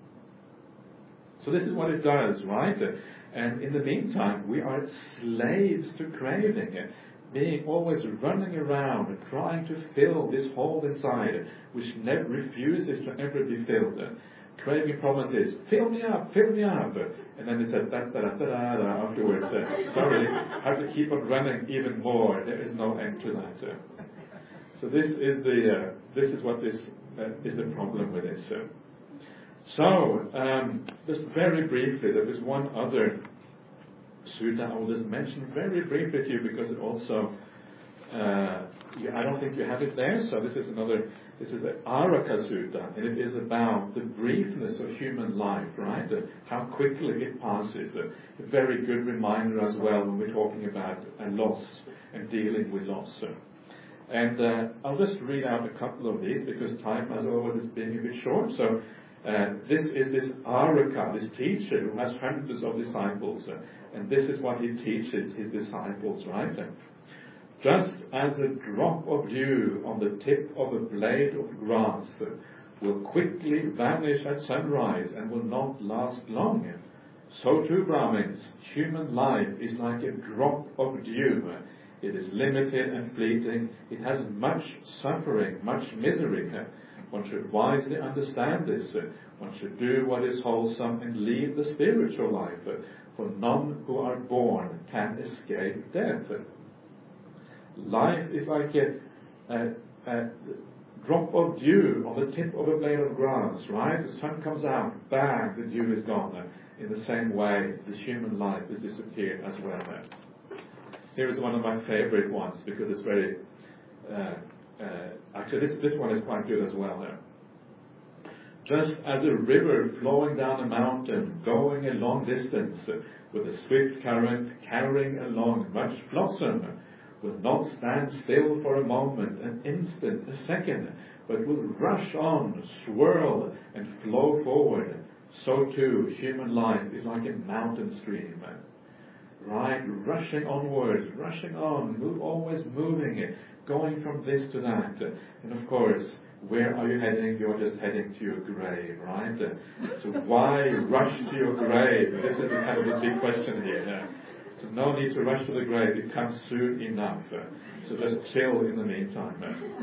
So this is what it does, right? And in the meantime, we are slaves to craving, being always running around, trying to fill this hole inside, which never refuses to ever be filled. Craving promises, fill me up, fill me up. And then it says, da da da da da afterwards. Uh, sorry, I have to keep on running even more. There is no end to that. Uh. So this is the uh, this is what this uh, is the problem with this. Uh. So um, just very briefly, there is one other sutta I will just mention very briefly to you because it also uh, you, I don't think you have it there. So this is another. This is the Araka Sutta, and it is about the briefness of human life, right? Uh, how quickly it passes. Uh, a very good reminder as well when we're talking about uh, loss and dealing with loss. Uh, and uh, I'll just read out a couple of these because time, as always, is being a bit short. So uh, this is this Araka, this teacher who has hundreds of disciples, uh, and this is what he teaches his disciples, right? Uh, Just as a drop of dew on the tip of a blade of grass will quickly vanish at sunrise and will not last long, so too, Brahmins, human life is like a drop of dew. It is limited and fleeting. It has much suffering, much misery. One should wisely understand this. One should do what is wholesome and lead the spiritual life, for none who are born can escape death. Life is like a, a, a drop of dew on the tip of a blade of grass, right? The sun comes out, bang, the dew is gone. In the same way, the human life has disappeared as well. Here is one of my favorite ones because it's very, uh, uh, actually this, this one is quite good as well. Just as a river flowing down a mountain, going a long distance with a swift current, carrying along much blossom, will not stand still for a moment, an instant, a second, but will rush on, swirl, and flow forward. So too, human life is like a mountain stream. Right? Rushing onwards, rushing on, move, always moving, going from this to that. And of course, where are you heading? You're just heading to your grave, right? So why rush to your grave? This is the kind of the big question here. So no need to rush to the grave. It comes soon enough. So just chill in the meantime.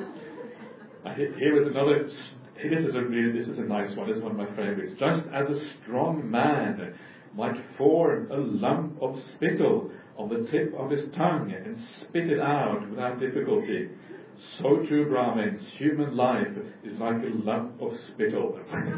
Uh, here is another. This is a really, this is a nice one. This is one of my favorites. Just as a strong man might form a lump of spittle on the tip of his tongue and spit it out without difficulty, so too, Brahmins, human life is like a lump of spittle.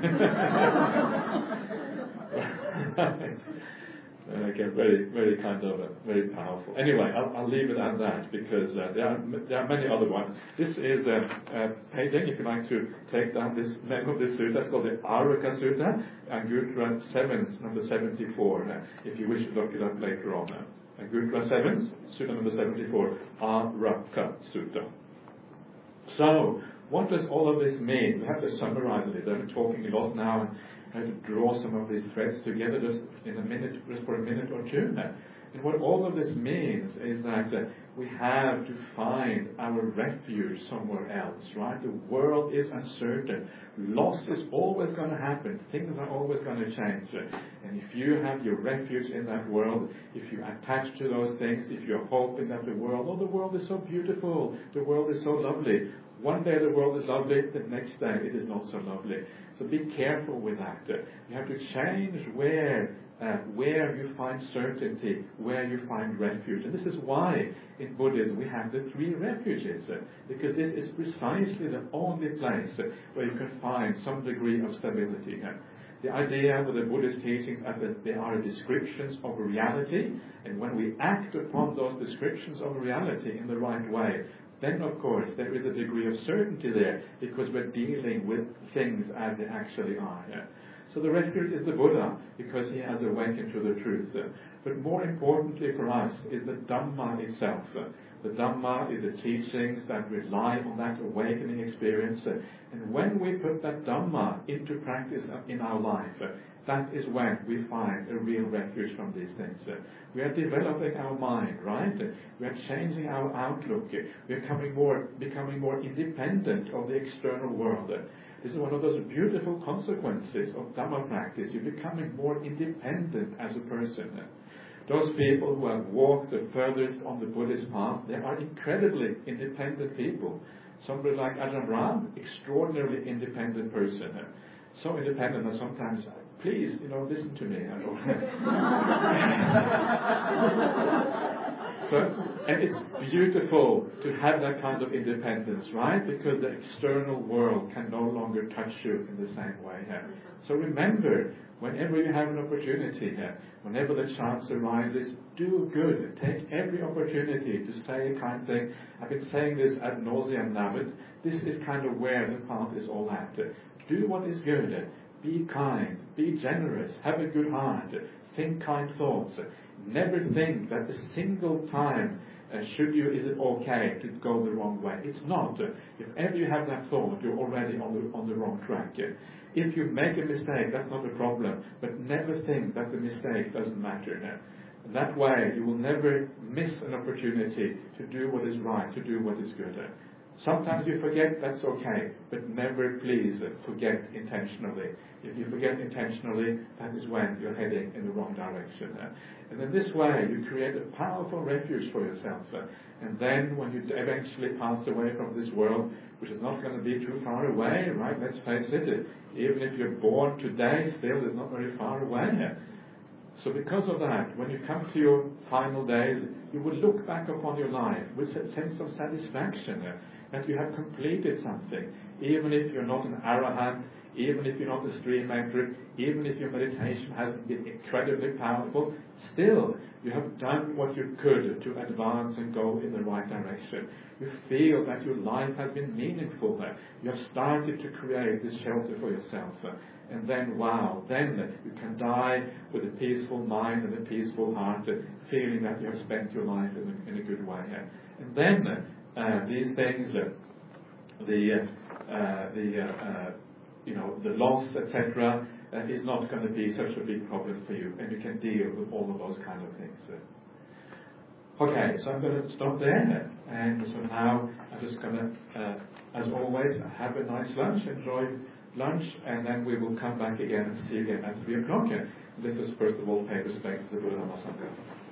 Okay, very, very kind of, uh, very powerful. Anyway, I'll, I'll leave it at that because uh, there are there are many other ones. This is a uh, uh, painting. If you like to take down this name of this sutta, it's called the Araka Sutta, Anguttara seven, number seventy-four. Uh, if you wish to look it up later on, uh, Anguttara seven, Sutta number seventy-four, Araka Sutta. So, what does all of this mean? We have to summarize it. I'm talking a lot now. I to draw some of these threads together just in a minute, just for a minute or two. And what all of this means is that uh, we have to find our refuge somewhere else, right? The world is uncertain. Loss is always going to happen. Things are always going to change. And if you have your refuge in that world, if you attach to those things, if you're hoping that the world, oh, the world is so beautiful, the world is so lovely, One day the world is lovely, the next day it is not so lovely. So be careful with that. Uh, you have to change where uh, where you find certainty, where you find refuge. And this is why in Buddhism we have the three refuges, uh, because this is precisely the only place uh, where you can find some degree of stability. Uh, The idea with the Buddhist teachings is that they are descriptions of reality, and when we act upon those descriptions of reality in the right way, then of course there is a degree of certainty there, because we're dealing with things as they actually are. Yeah? So the refuge is the Buddha, because he has awakened to the truth. Uh, but more importantly for us is the Dhamma itself. Uh, the Dhamma is the teachings that rely on that awakening experience. Uh, and when we put that Dhamma into practice in our life, uh, that is when we find a real refuge from these things. Uh, we are developing our mind, right? Uh, we are changing our outlook. Uh, we are becoming more, becoming more independent of the external world. Uh, This is one of those beautiful consequences of Dhamma practice. You're becoming more independent as a person. Those people who have walked the furthest on the Buddhist path, they are incredibly independent people. Somebody like Ajahn Brahm, extraordinarily independent person. So independent that sometimes, please, you know, listen to me. So, and it's beautiful to have that kind of independence, right? Because the external world can no longer touch you in the same way here. So remember, whenever you have an opportunity here, whenever the chance arises, do good. Take every opportunity to say a kind thing. I've been saying this ad nauseam now, but this is kind of where the path is all at. Do what is good. Be kind. Be generous. Have a good heart. Think kind thoughts. Never think that a single time uh, should you, is it okay to go the wrong way. It's not. If ever you have that thought, you're already on the, on the wrong track. If you make a mistake, that's not a problem, but never think that the mistake doesn't matter. That way, you will never miss an opportunity to do what is right, to do what is good. Sometimes you forget, that's okay, but never, please, forget intentionally. If you forget intentionally, that is when you're heading in the wrong direction. And in this way, you create a powerful refuge for yourself. And then, when you eventually pass away from this world, which is not going to be too far away, right? Let's face it, even if you're born today, still it's not very far away. So because of that, when you come to your final days, you will look back upon your life with a sense of satisfaction that you have completed something, even if you're not an arahant, even if you're not a stream maker, even if your meditation hasn't been incredibly powerful, still you have done what you could to advance and go in the right direction. You feel that your life has been meaningful. You have started to create this shelter for yourself. And then, wow, then you can die with a peaceful mind and a peaceful heart, feeling that you have spent your life in a, in a good way. And then uh, these things, uh, the, uh, the uh, uh, you know, the loss, et cetera, uh, is not going to be such a big problem for you, and you can deal with all of those kind of things. Okay, so I'm going to stop there, and so now I'm just going to, uh, as always, have a nice lunch, enjoy lunch, and then we will come back again and see you again at three o'clock. This is first of all pay respect to the Buddha Dhamma Sangha.